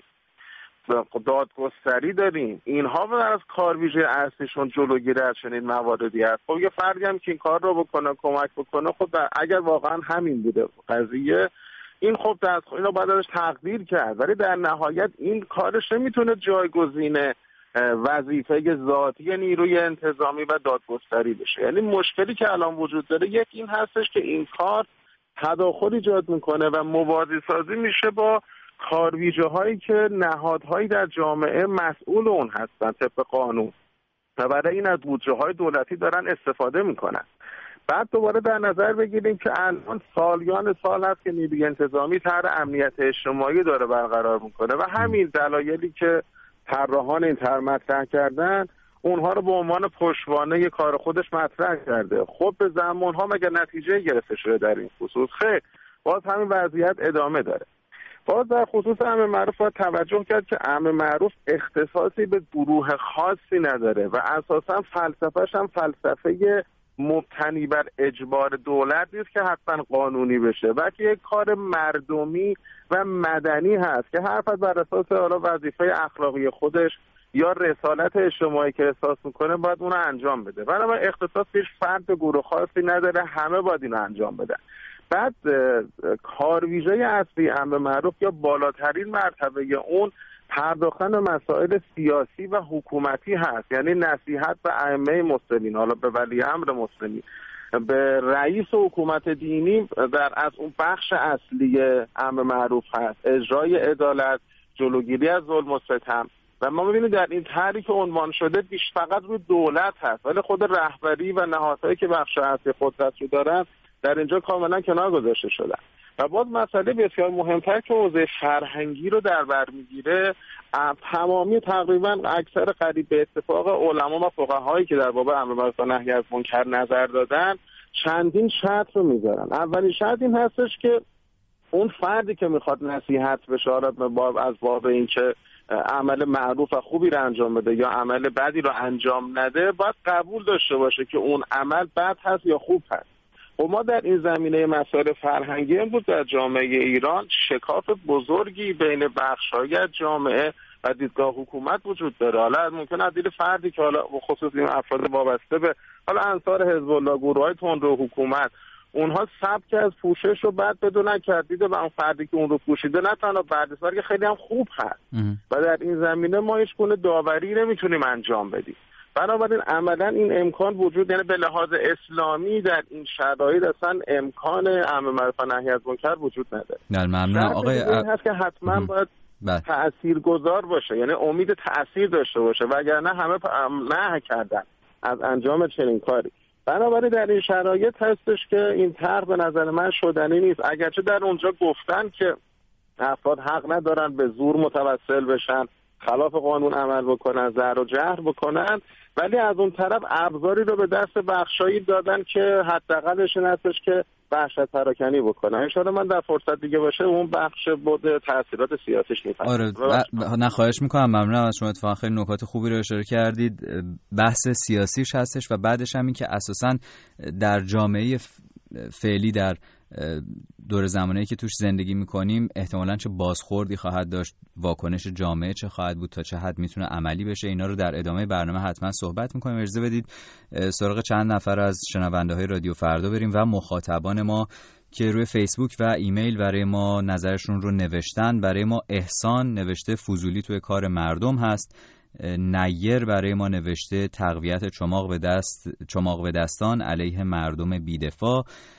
دادگستری داریم، اینها از کار ویژه اصلیشون جلوگیری از چنین مواردی است. خب یه فردی هم که این کار رو بکنه، کمک بکنه، خب اگر واقعا همین بوده قضیه، این خب اینو باید ازش تقدیر کرد. ولی در نهایت این کارش نمیتونه جایگزین وظیفه ذاتی نیروی انتظامی و دادگستری بشه. یعنی مشکلی که الان وجود داره یک این هستش که این کار تداخل ایجاد میکنه و موازی سازی میشه با کارویژه هایی که نهادهایی در جامعه مسئول اون هستن طبق قانون و برای این از بودجه های دولتی دارن استفاده میکنن. بعد دوباره در نظر بگیریم که الان سالیان سال هست که نیروی انتظامی طرح امنیت اجتماعی داره برقرار میکنه و همین دلایلی که طراحان این طرح مطرح کردن اونها رو به عنوان پشتوانه کار خودش مطرح کرده. خب به زمانها مگر نتیجه گرفته شده در این خصوص؟ خیر، باز همین وضعیت ادامه داره. باز در خصوص امر معروف باید توجه کرد که امر معروف اختصاصی به گروه خاصی نداره و اساسا فلسفه‌ش هم فلسفه مبتنی بر اجبار دولت نیست که حتما قانونی بشه، بلکه یک کار مردمی و مدنی هست که هر فرد بر اساس وظیفه اخلاقی خودش یا رسالت اجتماعی که احساس میکنه باید اون رو انجام بده. بنابراین اختصاص هیچ فرد گروه خاصی نداره، همه باید این رو انجام بدن. بعد کارویژه اصلی امر معروف یا بالاترین مرتبه اون پرداختن به مسائل سیاسی و حکومتی هست، یعنی نصیحت به ائمه مسلمین، حالا به ولی امر مسلمین، به رئیس حکومت دینی در از اون بخش اصلی امر معروف هست، اجرای عدالت، جلوگیری از ظلم و ستم. و ما می‌بینیم در این طرحی که عنوان شده بیش فقط روی دولت هست، ولی خود رهبری و نهادهایی که بخش اصلی قدرت رو دارن در اینجا کاملا کنار گذاشته شدن. و باز مسئله بسیار مهمتر که حوزه فرهنگی رو در بر میگیره، تمامی تقریبا اکثر قریب به اتفاق علما و فقهایی که در باب امر معروف و نهی از منکر نظر دادن چندین شرط رو میذارن. اولین شرط این هستش که اون فردی که میخواد نصیحت بشه از باب این که عمل معروف و خوبی رو انجام بده یا عمل بدی رو انجام نده، باید قبول داشته باشه که اون عمل بد هست یا خوب هست. و ما در این زمینه مسائل فرهنگی امروز در جامعه ایران شکاف بزرگی بین بخش‌های جامعه و دیدگاه حکومت وجود داره. حالا ممکنه از دید فردی که حالا خصوصا این افراد وابسته به حالا انصار حزب الله، گروه‌های تندرو حکومت، اونها سبک از پوشش رو بعد بدون کردیده و اون فردی که اون رو پوشیده نه تنها بردست بلکه خیلی هم خوب هست و در این زمینه ما هیچ گونه داوری نمیتونیم انجام بدیم. بنابراین عملا این امکان وجود، یعنی به لحاظ اسلامی در این شرایط اصلا امکان امر معروف و نهی از منکر وجود نداره. ممنونم آقای این هست که حتما باید تاثیرگذار باشه، یعنی امید تاثیر داشته باشه، وگرنه همه نه کردن از انجام چنین کاری. بنابراین در این شرایط هستش که این طرح به نظر من شدنی نیست. اگرچه در اونجا گفتن که افراد حق ندارن به زور متوسل بشن، خلاف قانون عمل بکنن، زهر و جهر بکنن، ولی از اون طرف ابزاری رو به دست بخشایی دادن که حداقلش این هستش که وحشت پراکنی بکنه. ان شاءالله من در فرصت دیگه باشه اون بخش بود تاثیرات سیاسیش میفهمم. آره نه خواهش میکنم، ممنونم از شما، اتفاقا خیلی نکات خوبی رو اشاره کردید. بحث سیاسیش هستش و بعدش هم این که اساساً در جامعه فعلی در دور زمانی که توش زندگی میکنیم احتمالاً چه بازخوردی خواهد داشت، واکنش جامعه چه خواهد بود، تا چه حد میتونه عملی بشه، اینا رو در ادامه برنامه حتما صحبت میکنیم. اجازه بدید سراغ چند نفر از شنونده های رادیو فردا بریم و مخاطبان ما که روی فیسبوک و ایمیل برای ما نظرشون رو نوشتن. برای ما احسان نوشته فضولی توی کار مردم هست. نیر برای ما نوشته تقویت چماق به دستان علیه مردم بی‌دفاع.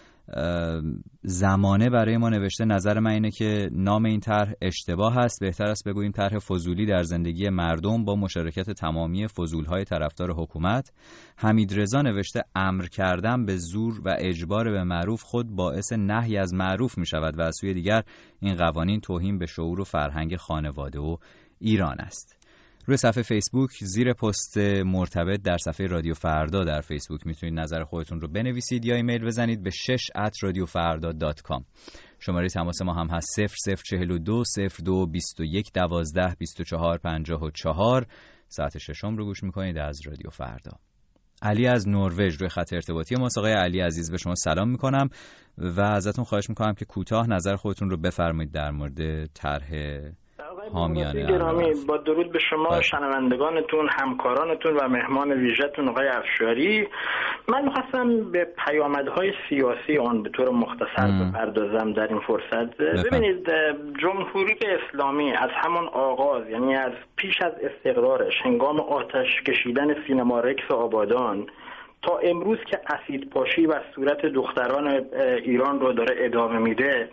زمانه برای ما نوشته نظر من اینه که نام این طرح اشتباه است، بهتر است بگوییم طرح فضولی در زندگی مردم با مشارکت تمامی فضولهای طرفدار حکومت. حمید رضا نوشته امر کردن به زور و اجبار به معروف خود باعث نهی از معروف می شود و از سوی دیگر این قوانین توهین به شعور و فرهنگ خانواده و ایران است. روی صفحه فیسبوک زیر پست مرتبط در صفحه رادیو فردا در فیسبوک میتونید نظر خودتون رو بنویسید یا ایمیل بزنید به 6@radiofarda.com. شماره تماس ما هم هست 0042 02 21 12 24 54. ساعت ششم رو گوش میکنید از رادیو فردا. علی از نروژ روی خط ارتباطی ما. آقای علی عزیز به شما سلام میکنم و ازتون خواهش میکنم که کوتاه نظر خودتون رو بفرمایید در مورد طرح حامیانه. گرامی، با درود به شما، شنوندگانتون، همکارانتون و مهمان ویژه‌تون آقای افشاری. من می‌خواستم به پیامدهای سیاسی آن به طور مختصر بپردازم در این فرصت. ببینید، جمهوری اسلامی از همان آغاز، یعنی از پیش از استقرارش، هنگام آتش کشیدن سینما رکس آبادان تا امروز که اسیدپاشی و صورت دختران ایران رو داره ادامه میده،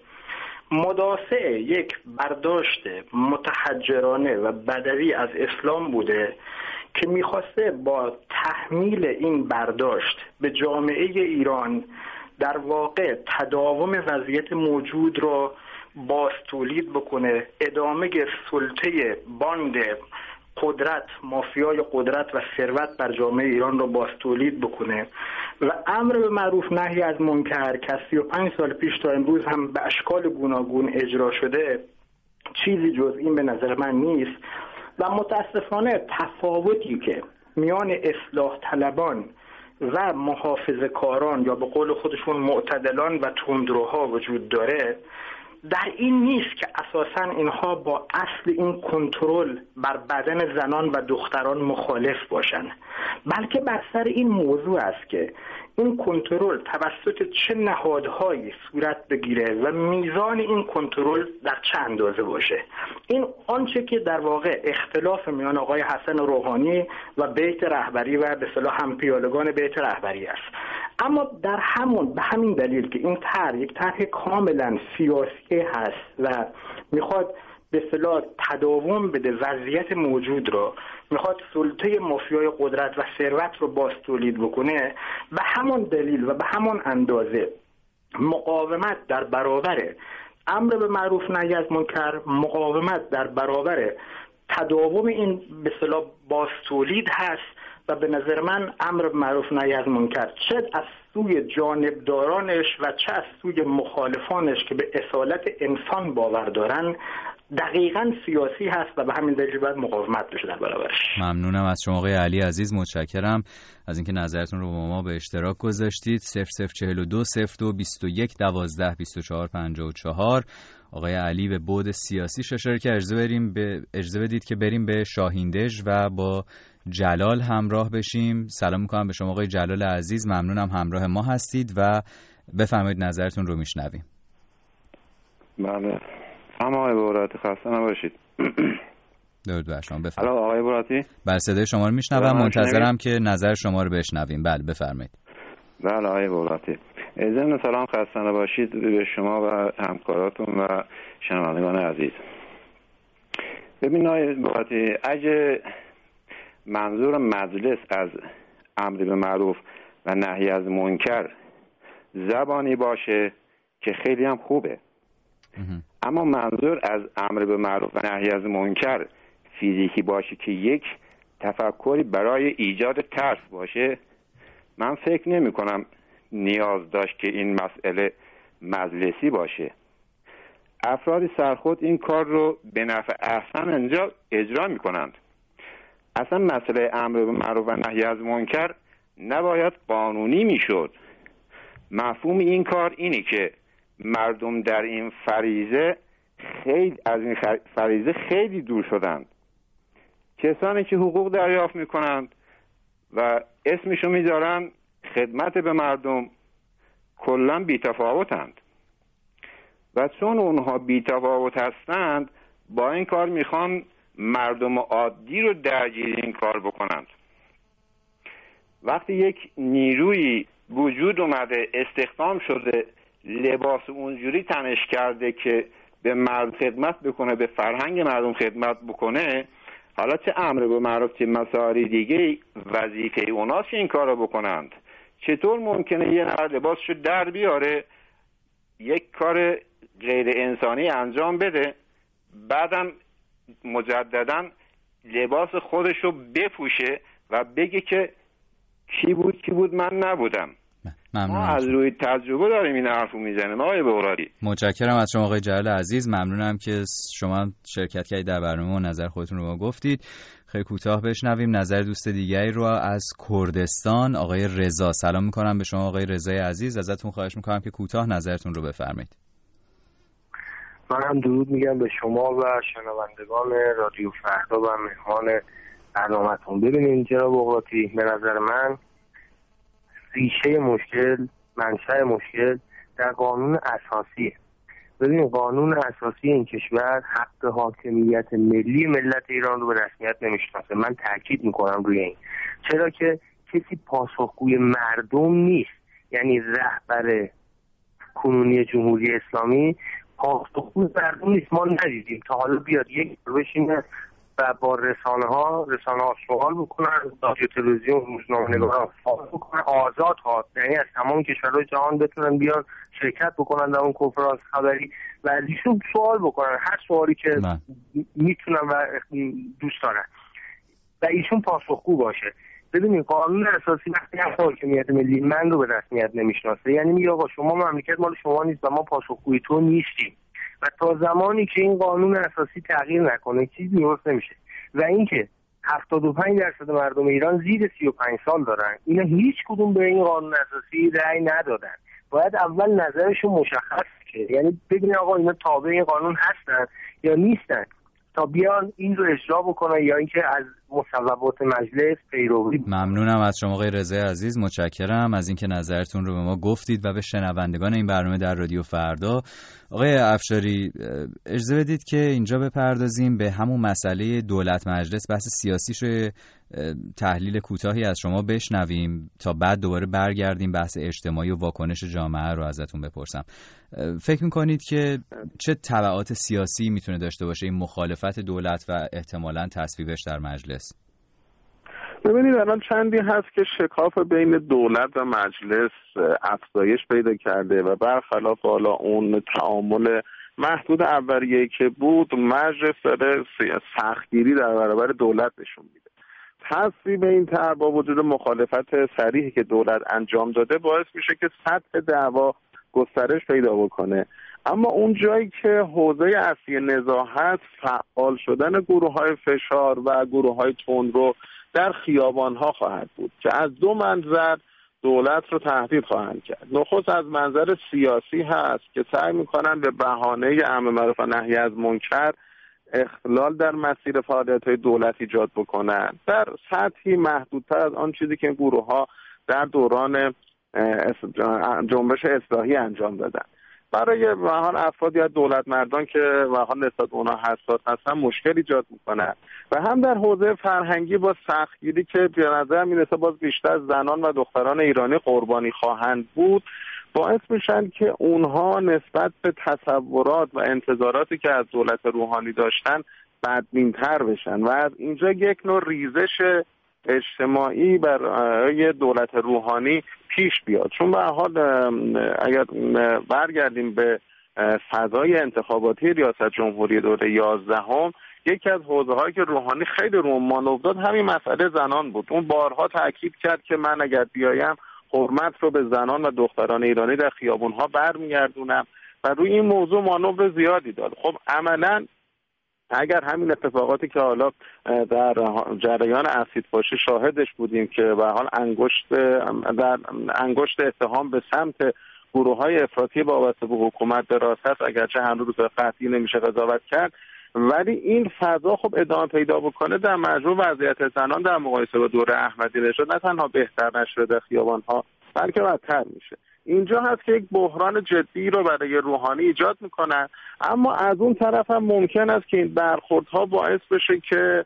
مدافع یک برداشت متحجرانه و بدوی از اسلام بوده که میخواسته با تحمیل این برداشت به جامعه ایران در واقع تداوم وضعیت موجود را باز تولید بکنه، ادامه سلطه باند قدرت، مافیای قدرت و ثروت بر جامعه ایران را باز تولید بکنه و امر به معروف نهی از منکر که 35 سال پیش تا امروز هم به اشکال گوناگون اجرا شده چیزی جز این به نظر من نیست. و متاسفانه تفاوتی که میان اصلاح طلبان و محافظه‌کاران یا به قول خودشون معتدلان و تندروها وجود داره در این نیست که اساساً اینها با اصل این کنترل بر بدن زنان و دختران مخالف باشند، بلکه بر سر این موضوع است که این کنترل توسط چه نهادهایی صورت بگیره و میزان این کنترل در چه اندازه باشه. این آنچه که در واقع اختلاف میان آقای حسن روحانی و بیت رهبری و به اصطلاح همپیالگان بیت رهبری است. اما در به همین دلیل که این طرح یک طرح کاملا سیاسی هست و میخواد به اصطلاح تداوم بده وضعیت موجود رو، میخواد سلطه مافیای قدرت و ثروت رو باز تولید بکنه، به همان دلیل و به همان اندازه مقاومت در برابر امر به معروف نهی از منکر، مقاومت در برابر تداوم این به اصطلاح باز تولید هست و به نظر من امر به معروف نهی از منکر چه از سوی جانبدارانش و چه از سوی مخالفانش که به اصالت انسان باور دارن دقیقاً سیاسی هست و به همین دلیل باید مقاومت بشه در برابرش. ممنونم از شما آقای علی عزیز، متشکرم از اینکه نظرتون رو با ما به اشتراک گذاشتید. 0042 02 21 12 24 54. آقای علی به بعد سیاسی اشاره کرد. اجازه بدید که بریم به شاهیندژ و با جلال همراه بشیم. سلام میکنم به شما آقای جلال عزیز، ممنونم همراه ما هستید و بفرمایید نظرتون رو میشنویم. بله، اما آقای براتی خسته نباشید. درود بر شما، بفرمایید. آقای براتی، بله صدای شما رو میشنوم، منتظرم که نظر شما رو بشنویم. بله بفرمایید. بله آقای براتی، ضمن سلام خسته نباشید به شما و همکاراتون و شنوندگان عزیز. ببین آقای براتی، اگه منظور مجلس از امر به معروف و نهی از منکر زبانی باشه که خیلی هم خوبه، اما منظور از امر به معروف و نهی از منکر فیزیکی باشه که یک تفکری برای ایجاد ترس باشه، من فکر نمی کنم نیاز داشت که این مسئله مجلسی باشه. افراد سرخود این کار رو به نفع احسن اجرا میکنند. اصلا مسئله امر به معروف و نهی از منکر نباید قانونی میشد. مفهوم این کار اینه که مردم در این فریضه خیلی دور شدند. کسانی که حقوق دریافت میکنند و اسمشو میذارن خدمت به مردم کلا بی‌تفاوتند و چون اونها بی‌تفاوت هستند با این کار میخوان مردم عادی رو درگیر این کار بکنند. وقتی یک نیروی وجود اومده، استخدام شده، لباس اونجوری تنش کرده که به مردم خدمت بکنه، به فرهنگ مردم خدمت بکنه، حالا چه امر به معروف چه مسائل دیگه وظیفه اوناست که این کار رو بکنند. چطور ممکنه یه نفر لباسشو در بیاره، یک کار غیر انسانی انجام بده، بعدم مجددا لباس خودشو بپوشه و بگه که کی بود من نبودم. ما از روی تجربه داریم این حرفو میزنیم آقای بغرایی. متشکرم از شما آقای جلال عزیز، ممنونم که شما شرکت کردید در برنامه و نظر خودتون رو گفتید. خیلی کوتاه بشنویم نظر دوست دیگری رو از کردستان، آقای رضا. سلام میکنم به شما آقای رضای عزیز، ازتون خواهش میکنم که کوتاه نظرتون رو بفرمایید. من هم درود میگم به شما و شنوندگان رادیو فردا و مهمان برنامه‌تون. ببینید جناب بغراتی، به نظر من ریشه مشکل، منشأ مشکل در قانون اساسیه. ببینید قانون اساسی این کشور حق حاکمیت ملی ملت ایران رو به رسمیت نمیشناسه. من تاکید میکنم روی این، چرا که کسی پاسخگوی مردم نیست. یعنی رهبر کنونی جمهوری اسلامی پاسخگوی مردم نیست. ما ندیدیم تا حالا بیاد یک بشینه و با رسانه ها سوال بکنن، رادیو تلویزیون روزنامه‌نگاران سوال بکنن، آزاد ها، یعنی از تمام کشورهای جهان بتونن بیان شرکت بکنن در اون کنفرانس خبری و از ایشون سوال بکنن، هر سوالی که میتونن و دوست دارن و ایشون پاسخگو باشه. ببینید قانون اساسی وقتی حاکمیت ملی من رو به رسمیت نمیشناسه، یعنی میگه آقا شما مملکت مال شما نیست و ما پاسخگوی تو نیستیم و تا زمانی که این قانون اساسی تغییر نکنه چیزی درست نمیشه. و اینکه 75% مردم ایران زیر 35 سال دارن، اینا هیچ کدوم به این قانون اساسی رأی ندادن. باید اول نظرشون مشخص شه، یعنی ببینن آقا اینا تابع این قانون هستن یا نیستن تا بیان این رو اجرا بکنن یا اینکه از مصوبات مجلس پیروی. ممنونم از شما آقای رضای عزیز، متشکرم از اینکه نظرتون رو به ما گفتید و به شنوندگان این برنامه در رادیو فردا. آقای افشاری، اجازه بدید که اینجا بپردازیم به همون مسئله دولت مجلس، بحث سیاسیش تحلیل کوتاهی از شما بشنویم تا بعد دوباره برگردیم بحث اجتماعی و واکنش جامعه رو ازتون بپرسم. فکر میکنید که چه تبعات سیاسی میتونه داشته باشه این مخالفت دولت و احتمالاً تصویبش در مجلس؟ ببینید الان چندی هست که شکاف بین دولت و مجلس افزایش پیدا کرده و برخلاف حالا اون تعامل محدود اولیه‌ای که بود، مجلس داره سختگیری در برابر دولت نشون میده. تصویب این طرح با وجود مخالفت صریحی که دولت انجام داده باعث میشه که سطح دعوا گسترش پیدا بکنه. اما اون جایی که حوزه اصلی نزاع هست، فعال شدن گروه‌های فشار و گروه‌های تندرو در خیابان‌ها خواهد بود که از دو منظر دولت رو تهدید خواهند کرد. نخست از منظر سیاسی هست که سعی می‌کنن به بهانه امر معروف و نهی از منکر اختلال در مسیر فعالیت‌های دولت ایجاد بکنن در سطحی محدودتر از آن چیزی که گروه‌ها در دوران جنبش اصلاحی انجام دادن. برای حال افرادی از دولت مردان که حال نسبت به اونها حساس هستن مشکل ایجاد میکنن و هم در حوزه فرهنگی با سختگیری که به نظر میرسه باز بیشتر زنان و دختران ایرانی قربانی خواهند بود، باعث میشن که اونها نسبت به تصورات و انتظاراتی که از دولت روحانی داشتن بدبین‌تر بشن و از اینجا یک نوع ریزش اجتماعی برای دولت روحانی پیش بیاد. چون به حال اگر برگردیم به فضای انتخاباتی ریاست جمهوری دوره 11 یکی از حوزه‌هایی که روحانی خیلی رو مانور داد همین مسئله زنان بود. اون بارها تاکید کرد که من اگر بیایم حرمت رو به زنان و دختران ایرانی در خیابون‌ها برمیگردونم و روی این موضوع مانور زیادی داد. خب عملاً اگر همین اتفاقاتی که حالا در جریان اسیدپاشی شاهدش بودیم که به حال انگشت اتهام به سمت گروه‌های افراطی وابسته به حکومت دراز هست، اگرچه هنوز به قطعی نمیشه قضاوت کرد، ولی این فضا خب ادامه پیدا بکنه در مجموع وضعیت زنان در مقایسه با دوره احمدی نژاد نه تنها بهتر نشده در خیابان‌ها بلکه بدتر میشه. اینجا هست که یک بحران جدی رو برای روحانی ایجاد میکنن، اما از اون طرف هم ممکن است که این برخوردها باعث بشه که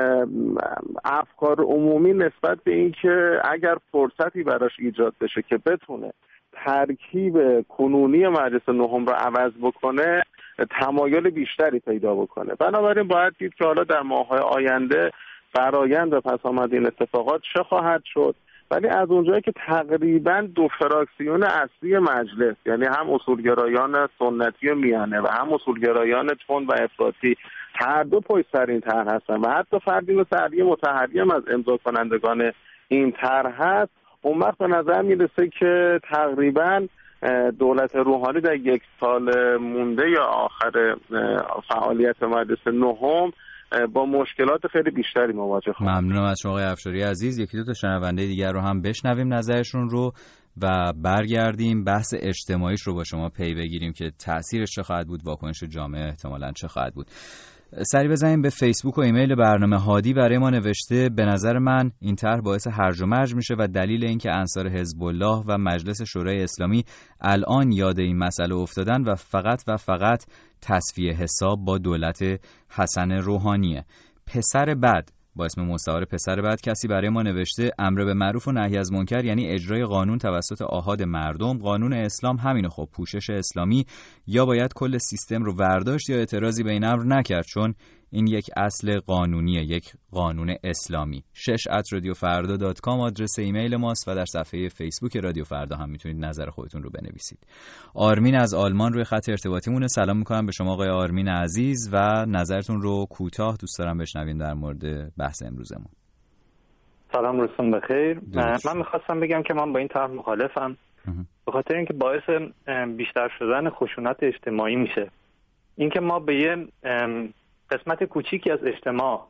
افکار عمومی نسبت به این که اگر فرصتی براش ایجاد بشه که بتونه ترکیب کنونی مجلس نهم رو عوض بکنه تمایل بیشتری پیدا بکنه. بنابراین باید دید که حالا در ماه‌های آینده فرایند و پس آمد این اتفاقات چه خواهد شد. ولی از اونجایی که تقریبا دو فراکسیون اصلی مجلس، یعنی هم اصولگرایان سنتی و میانه و هم اصولگرایان تند و افراطی، هر دو پشت سر این طرح هستن و حتی فردی مثل علی مطهری هم از امضا کنندگان این طرح هست، اون وقت به نظر میرسه که تقریبا دولت روحانی در یک سال مونده یا آخر فعالیت مجلس نهم با مشکلات خیلی بیشتری مواجه خواهد. ممنونم از شما آقای افشاری عزیز. یکی دو تا شنونده دیگر رو هم بشنویم نظرشون رو و برگردیم بحث اجتماعیش رو با شما پی بگیریم که تأثیرش چه خواهد بود، واکنش جامعه احتمالاً چه خواهد بود. سری بزنیم به فیسبوک و ایمیل برنامه. هادی برای ما نوشته به نظر من این طرح باعث هرج و مرج میشه و دلیل اینکه انصار حزب الله و مجلس شورای اسلامی الان یاد این مسئله افتادن و فقط تصفیه حساب با دولت حسن روحانیه. پسر بد با اسم مستعار پسر بد کسی برای ما نوشته امر به معروف و نهی از منکر یعنی اجرای قانون توسط آحاد مردم. قانون اسلام همینه، خب پوشش اسلامی، یا باید کل سیستم رو برداشت یا اعتراضی به این امر نکرد، چون این یک اصل قانونیه، یک قانون اسلامی. 6@radiofarda.com آدرس ایمیل ماست و در صفحه فیسبوک رادیو فردا هم میتونید نظر خودتون رو بنویسید. آرمین از آلمان روی خط ارتباطیمونه. سلام میکنم به شما آقای آرمین عزیز و نظرتون رو کوتاه دوست دارم بشنویم در مورد بحث امروزمون. سلام، روزتون بخیر. من میخواستم بگم که من با این طرح مخالفم، به خاطر اینکه باعث بیشتر شدن خشونت اجتماعی میشه. اینکه ما به یه قسمت کوچیکی از اجتماع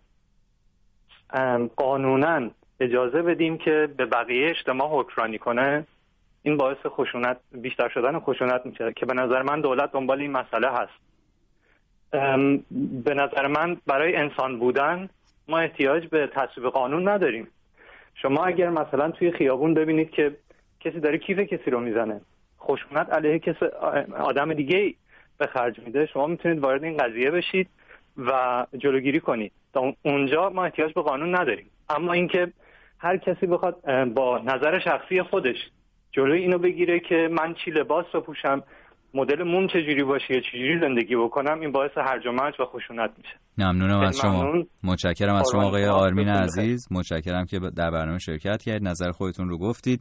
قانوناً اجازه بدیم که به بقیه اجتماع حکمرانی کنه، این باعث خشونت، بیشتر شدن خشونت میشه که به نظر من دولت دنبال این مسئله هست. به نظر من برای انسان بودن ما احتیاج به تصویب قانون نداریم. شما اگر مثلا توی خیابون ببینید که کسی داره کیف کسی رو میزنه، خشونت علیه کسی آدم دیگه به خرج میده، شما میتونید وارد این قضیه بشید و جلوگیری کنید. تا اونجا ما احتیاج به قانون نداریم. اما اینکه هر کسی بخواد با نظر شخصی خودش جلوی اینو بگیره که من چی لباس بپوشم، مدل موم چجوری باشه، چجوری زندگی بکنم، این باعث هرج و مرج و خشونت میشه. ممنونم از شما. متشکرم از شما آقای آرمین عزیز. متشکرم که در برنامه شرکت کردید، نظر خودتون رو گفتید.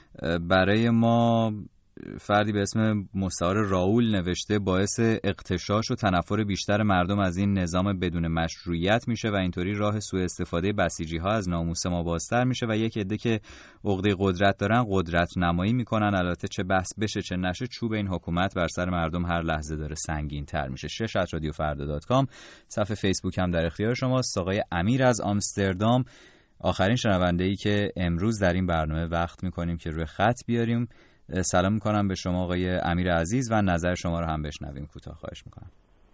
برای ما فردی به اسم مستعار راول نوشته باعث اغتشاش و تنفر بیشتر مردم از این نظام بدون مشروعیت میشه و اینطوری راه سوء استفاده بسیجی ها از ناموس ما بازتر میشه و یک عده که عقده قدرت دارن قدرت نمایی میکنن. البته چه بحث بشه چه نشه، چوب این حکومت بر سر مردم هر لحظه داره سنگین تر میشه. 6@radiofarda.com صفحه فیسبوک هم در اختیار شماست. آقای امیر از آمستردام آخرین شنونده‌ای که امروز در این برنامه وقت میکنیم که روی خط بیاریم. سلام میکنم به شما آقای امیر عزیز و نظر شما رو هم بشنویم. کوتاه خواهش میکنم.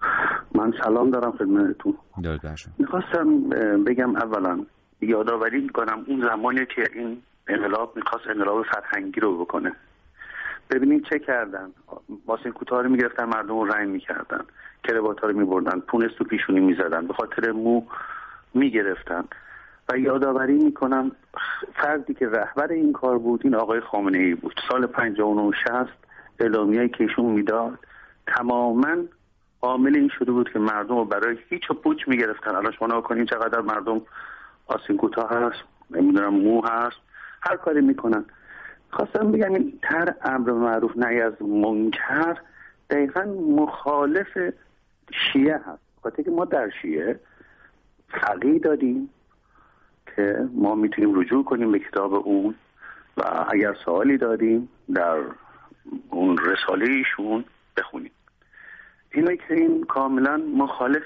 من سلام دارم خدمتتون. درود بر شما. میخواستم بگم اولا یادآوری میکنم اون زمانی که این انقلاب میخواست انقلاب فرهنگی رو بکنه. ببینید چه کردن. واسه کوتاه رو میگرفتن، مردم رو رنگ میکردن، کراوات رو میبردن، پونس تو پیشونی میزدن، به خاطر مو میگرفتن. و یادآوری میکنم فردی که رهبر این کار بود این آقای خامنه ای بود. سال 59-60 اعلامیه‌ای که ایشون میداد تماما عامل این شده بود که مردم رو برای هیچ و پوچ میگرفتن. الان شما نکنین چقدر مردم آستین کوتاه هست، نمیدونم مو هست، هر کاری میکنن. خواستم بگم این طرح امر معروف نهی از منکر دقیقاً مخالف شیعه هست. خاطر که ما در شیعه فقیه داریم که ما میتونیم رجوع کنیم به کتاب اون، و اگر سوالی داریم در اون رساله ایشون بخونیم. اینه که این کاملا مخالف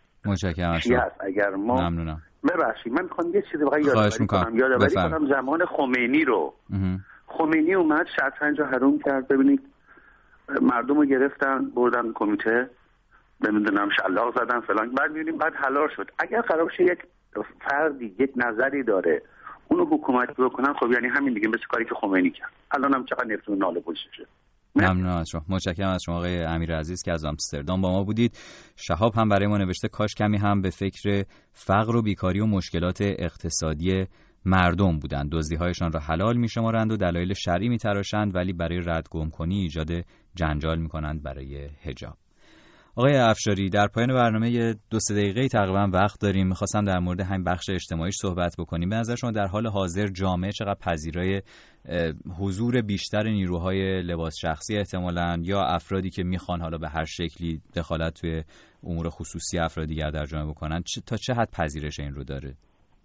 شیعه است. اگر ما ممنونم. ببخشید من میخوام یه چیزی واقعا یادآوری کنم زمان خمینی رو. خمینی اومد شطرنج رو حروم کرد. ببینید مردم رو گرفتن بردن کمیته، نمیدونم شلاق زدن فلان، بعد میبینیم بعد حلال شد. اگر قرار باشه یک فردی یک نظری داره اونو حکومت بکنن، خب یعنی همین دیگه، مثل کاری که خمینی کرد. الان هم چقدر نفتون ناله پوششه. ممنون از شما. متشکرم از شما آقای امیر عزیز که از آمستردام با ما بودید. شهاب هم برای ما نوشته کاش کمی هم به فکر فقر و بیکاری و مشکلات اقتصادی مردم بودند. دزدی‌هایشان را حلال می‌شمارند و دلایل شرعی می‌تراشند، ولی برای ردگم کنی ایجاد جنجال می‌کنند برای حجاب. آقای افشاری، در پایان برنامه 2-3 دقیقه‌ای تقریبا وقت داریم. می‌خواستم در مورد همین بخش اجتماعیش صحبت بکنیم. به نظر شما در حال حاضر جامعه چقدر پذیرای حضور بیشتر نیروهای لباس شخصی احتمالاً یا افرادی که میخوان حالا به هر شکلی دخالت توی امور خصوصی افراد دیگر در جامعه بکنن، تا چه حد پذیرش این رو داره؟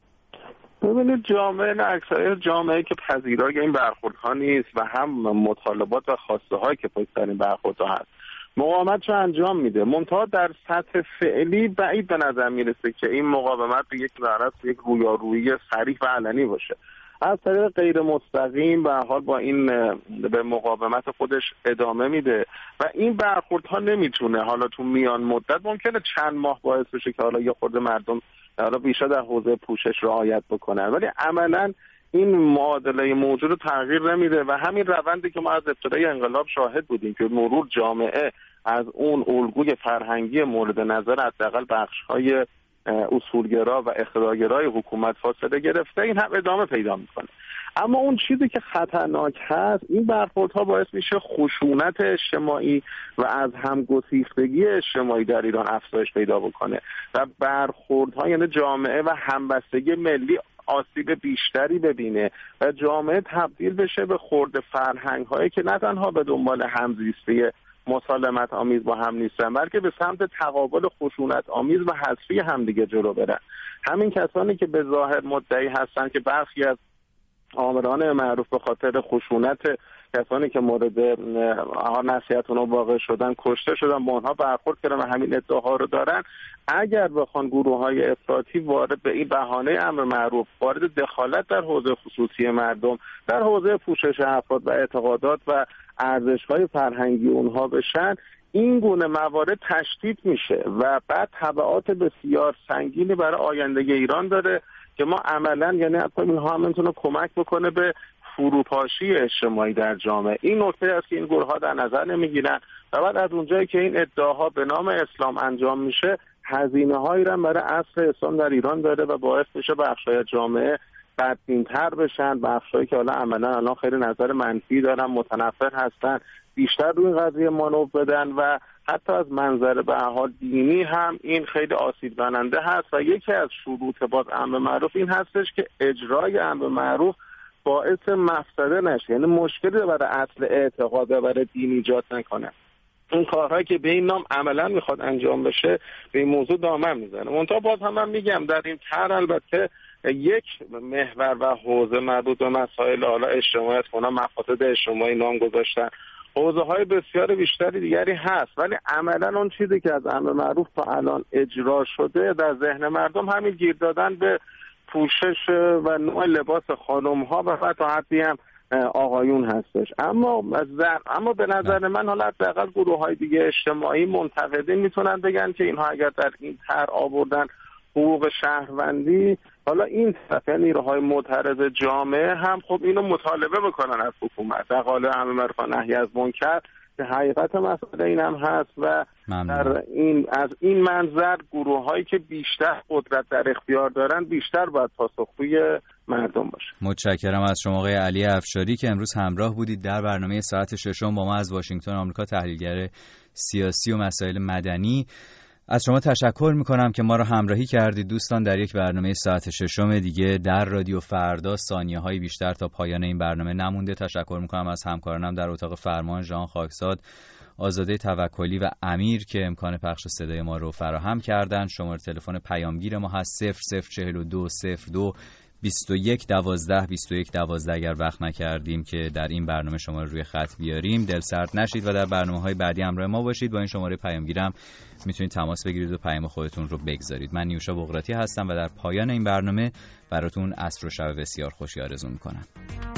ببینید جامعه اکثر جامعه که پذیرای این برخوردها نیست و هم مطالبات و خواسته هایی که پشت سر این برخوردها هست مقاومت رو انجام میده. منتها در سطح فعلی بعید به نظر میرسه که این مقاومت به یک ضرورت یک رویارویی صریح و علنی باشه. از طریق غیر مستقیم به حال با این به مقاومت خودش ادامه میده و این برخوردها نمیتونه حالا تو میان مدت ممکنه چند ماه باعث بشه که حالا یه خورده مردم حالا بیشتر در حوزه پوشش رعایت بکنن، ولی عملاً این معادله موجود رو تغییر نمیده و همین روندی که ما از ابتدای انقلاب شاهد بودیم که مرور جامعه از اون الگوی فرهنگی مورد نظر حداقل بخش‌های اصولگرا و اقتدارگرای حکومت فاصله گرفته، این هم ادامه پیدا میکنه. اما اون چیزی که خطرناک هست این برخوردها باعث میشه خشونت اجتماعی و از همگسیختگی اجتماعی در ایران افزایش پیدا بکنه و برخوردها یعنی جامعه و همبستگی ملی آسیب بیشتری ببینه و جامعه تبدیل بشه به خرد فرهنگ هایی که نه تنها به دنبال همزیستی مسالمت آمیز با هم نیستن بلکه به سمت تقابل خشونت آمیز و حذفی همدیگه جلو برن. همین کسانی که به ظاهر مدعی هستن که برخی از آمران معروف به خاطر خشونت کسانی که مورد نصیحت اونها واقع شدن کشته شدن با اونها برخورد کردن و همین ادعاها رو دارن، اگر بخوان گروه‌های افراطی وارد به این بهانه امر معروف وارد دخالت در حوزه خصوصی مردم در حوزه پوشش افراد و اعتقادات و ارزش‌های فرهنگی اونها بشن، این گونه موارد تشدید میشه و بعد تبعات بسیار سنگینی برای آینده ایران داره که ما عملاً یعنی اینها هم میتونه کمک بکنه به فروپاشی اجتماعی در جامعه. این نکته است که این گروه‌ها در نظر نمیگیرن و بعد از اونجایی که این ادعاها به نام اسلام انجام میشه هزینه‌هایی را برای اصل اسلام در ایران داره و باعث میشه بخشای جامعه بدبین‌تر بشن، بخشایی که حالا عملاً الان خیلی نظر منفی دارن، متنفر هستن، بیشتر روی این قضیه مانور بدن و حتی از منظر به حال دینی هم این خیلی آسیب زننده هست و یکی از شروط باز امر معروف این هستش که اجرای امر معروف باعث مفسده نشه، یعنی مشکلی برای اصل اعتقاد و برای دین ایجاد نکنه. این کارهایی که به این نام عملا میخواد انجام بشه به این موضوع دامن میزنه. منتها باز هم من میگم در این طرح البته یک محور و حوزه مربوط به مسائل حالا اجتماعیت کنه مفاسد اجتماعی نام گذاشتن، حوزه های بسیار بیشتری دیگری هست، ولی عملا اون چیزی که از امر معروف تا الان اجرا شده در ذهن مردم همین گیر دادن به پوشش و نوع لباس خانم ها و تا حدی هم آقایون هستش. اما به نظر من حالا حداقل گروه های دیگه اجتماعی منتقدین میتونن بگن که اینها اگر در این طرح آوردن حقوق شهروندی، حالا این طرف نیروهای معترض جامعه هم خب اینو مطالبه بکنن از حکومت در قالب امر معروف و نهی از منکر که حقیقت مسئله این هم هست و در این از این منظر گروه‌هایی که بیشتر قدرت در اختیار دارن بیشتر باید پاسخگوی مردم باشه. متشکرم از شما آقای علی افشاری که امروز همراه بودید در برنامه ساعت ششم با ما از واشنگتن آمریکا، تحلیلگر سیاسی و مسائل مدنی. از شما تشکر میکنم که ما رو همراهی کردید دوستان در یک برنامه ساعت ششم دیگه در رادیو فردا. ثانیه های بیشتر تا پایان این برنامه نمونده. تشکر میکنم از همکارانم در اتاق فرمان، ژان خاکزاد، آزاده توکلی و امیر که امکان پخش صدای ما رو فراهم کردن. شماره تلفن پیامگیر ما هست 004202 2112 اگر وقت نکردیم که در این برنامه شما رو روی خط بیاریم. دل سرد نشید و در برنامه‌های بعدی همراه ما باشید. با این شماره پیامگیرم میتونید تماس بگیرید و پیام خودتون رو بگذارید. من نیوشا بقراتی هستم و در پایان این برنامه براتون عصر و شب بسیار خوشی آرزو میکنم.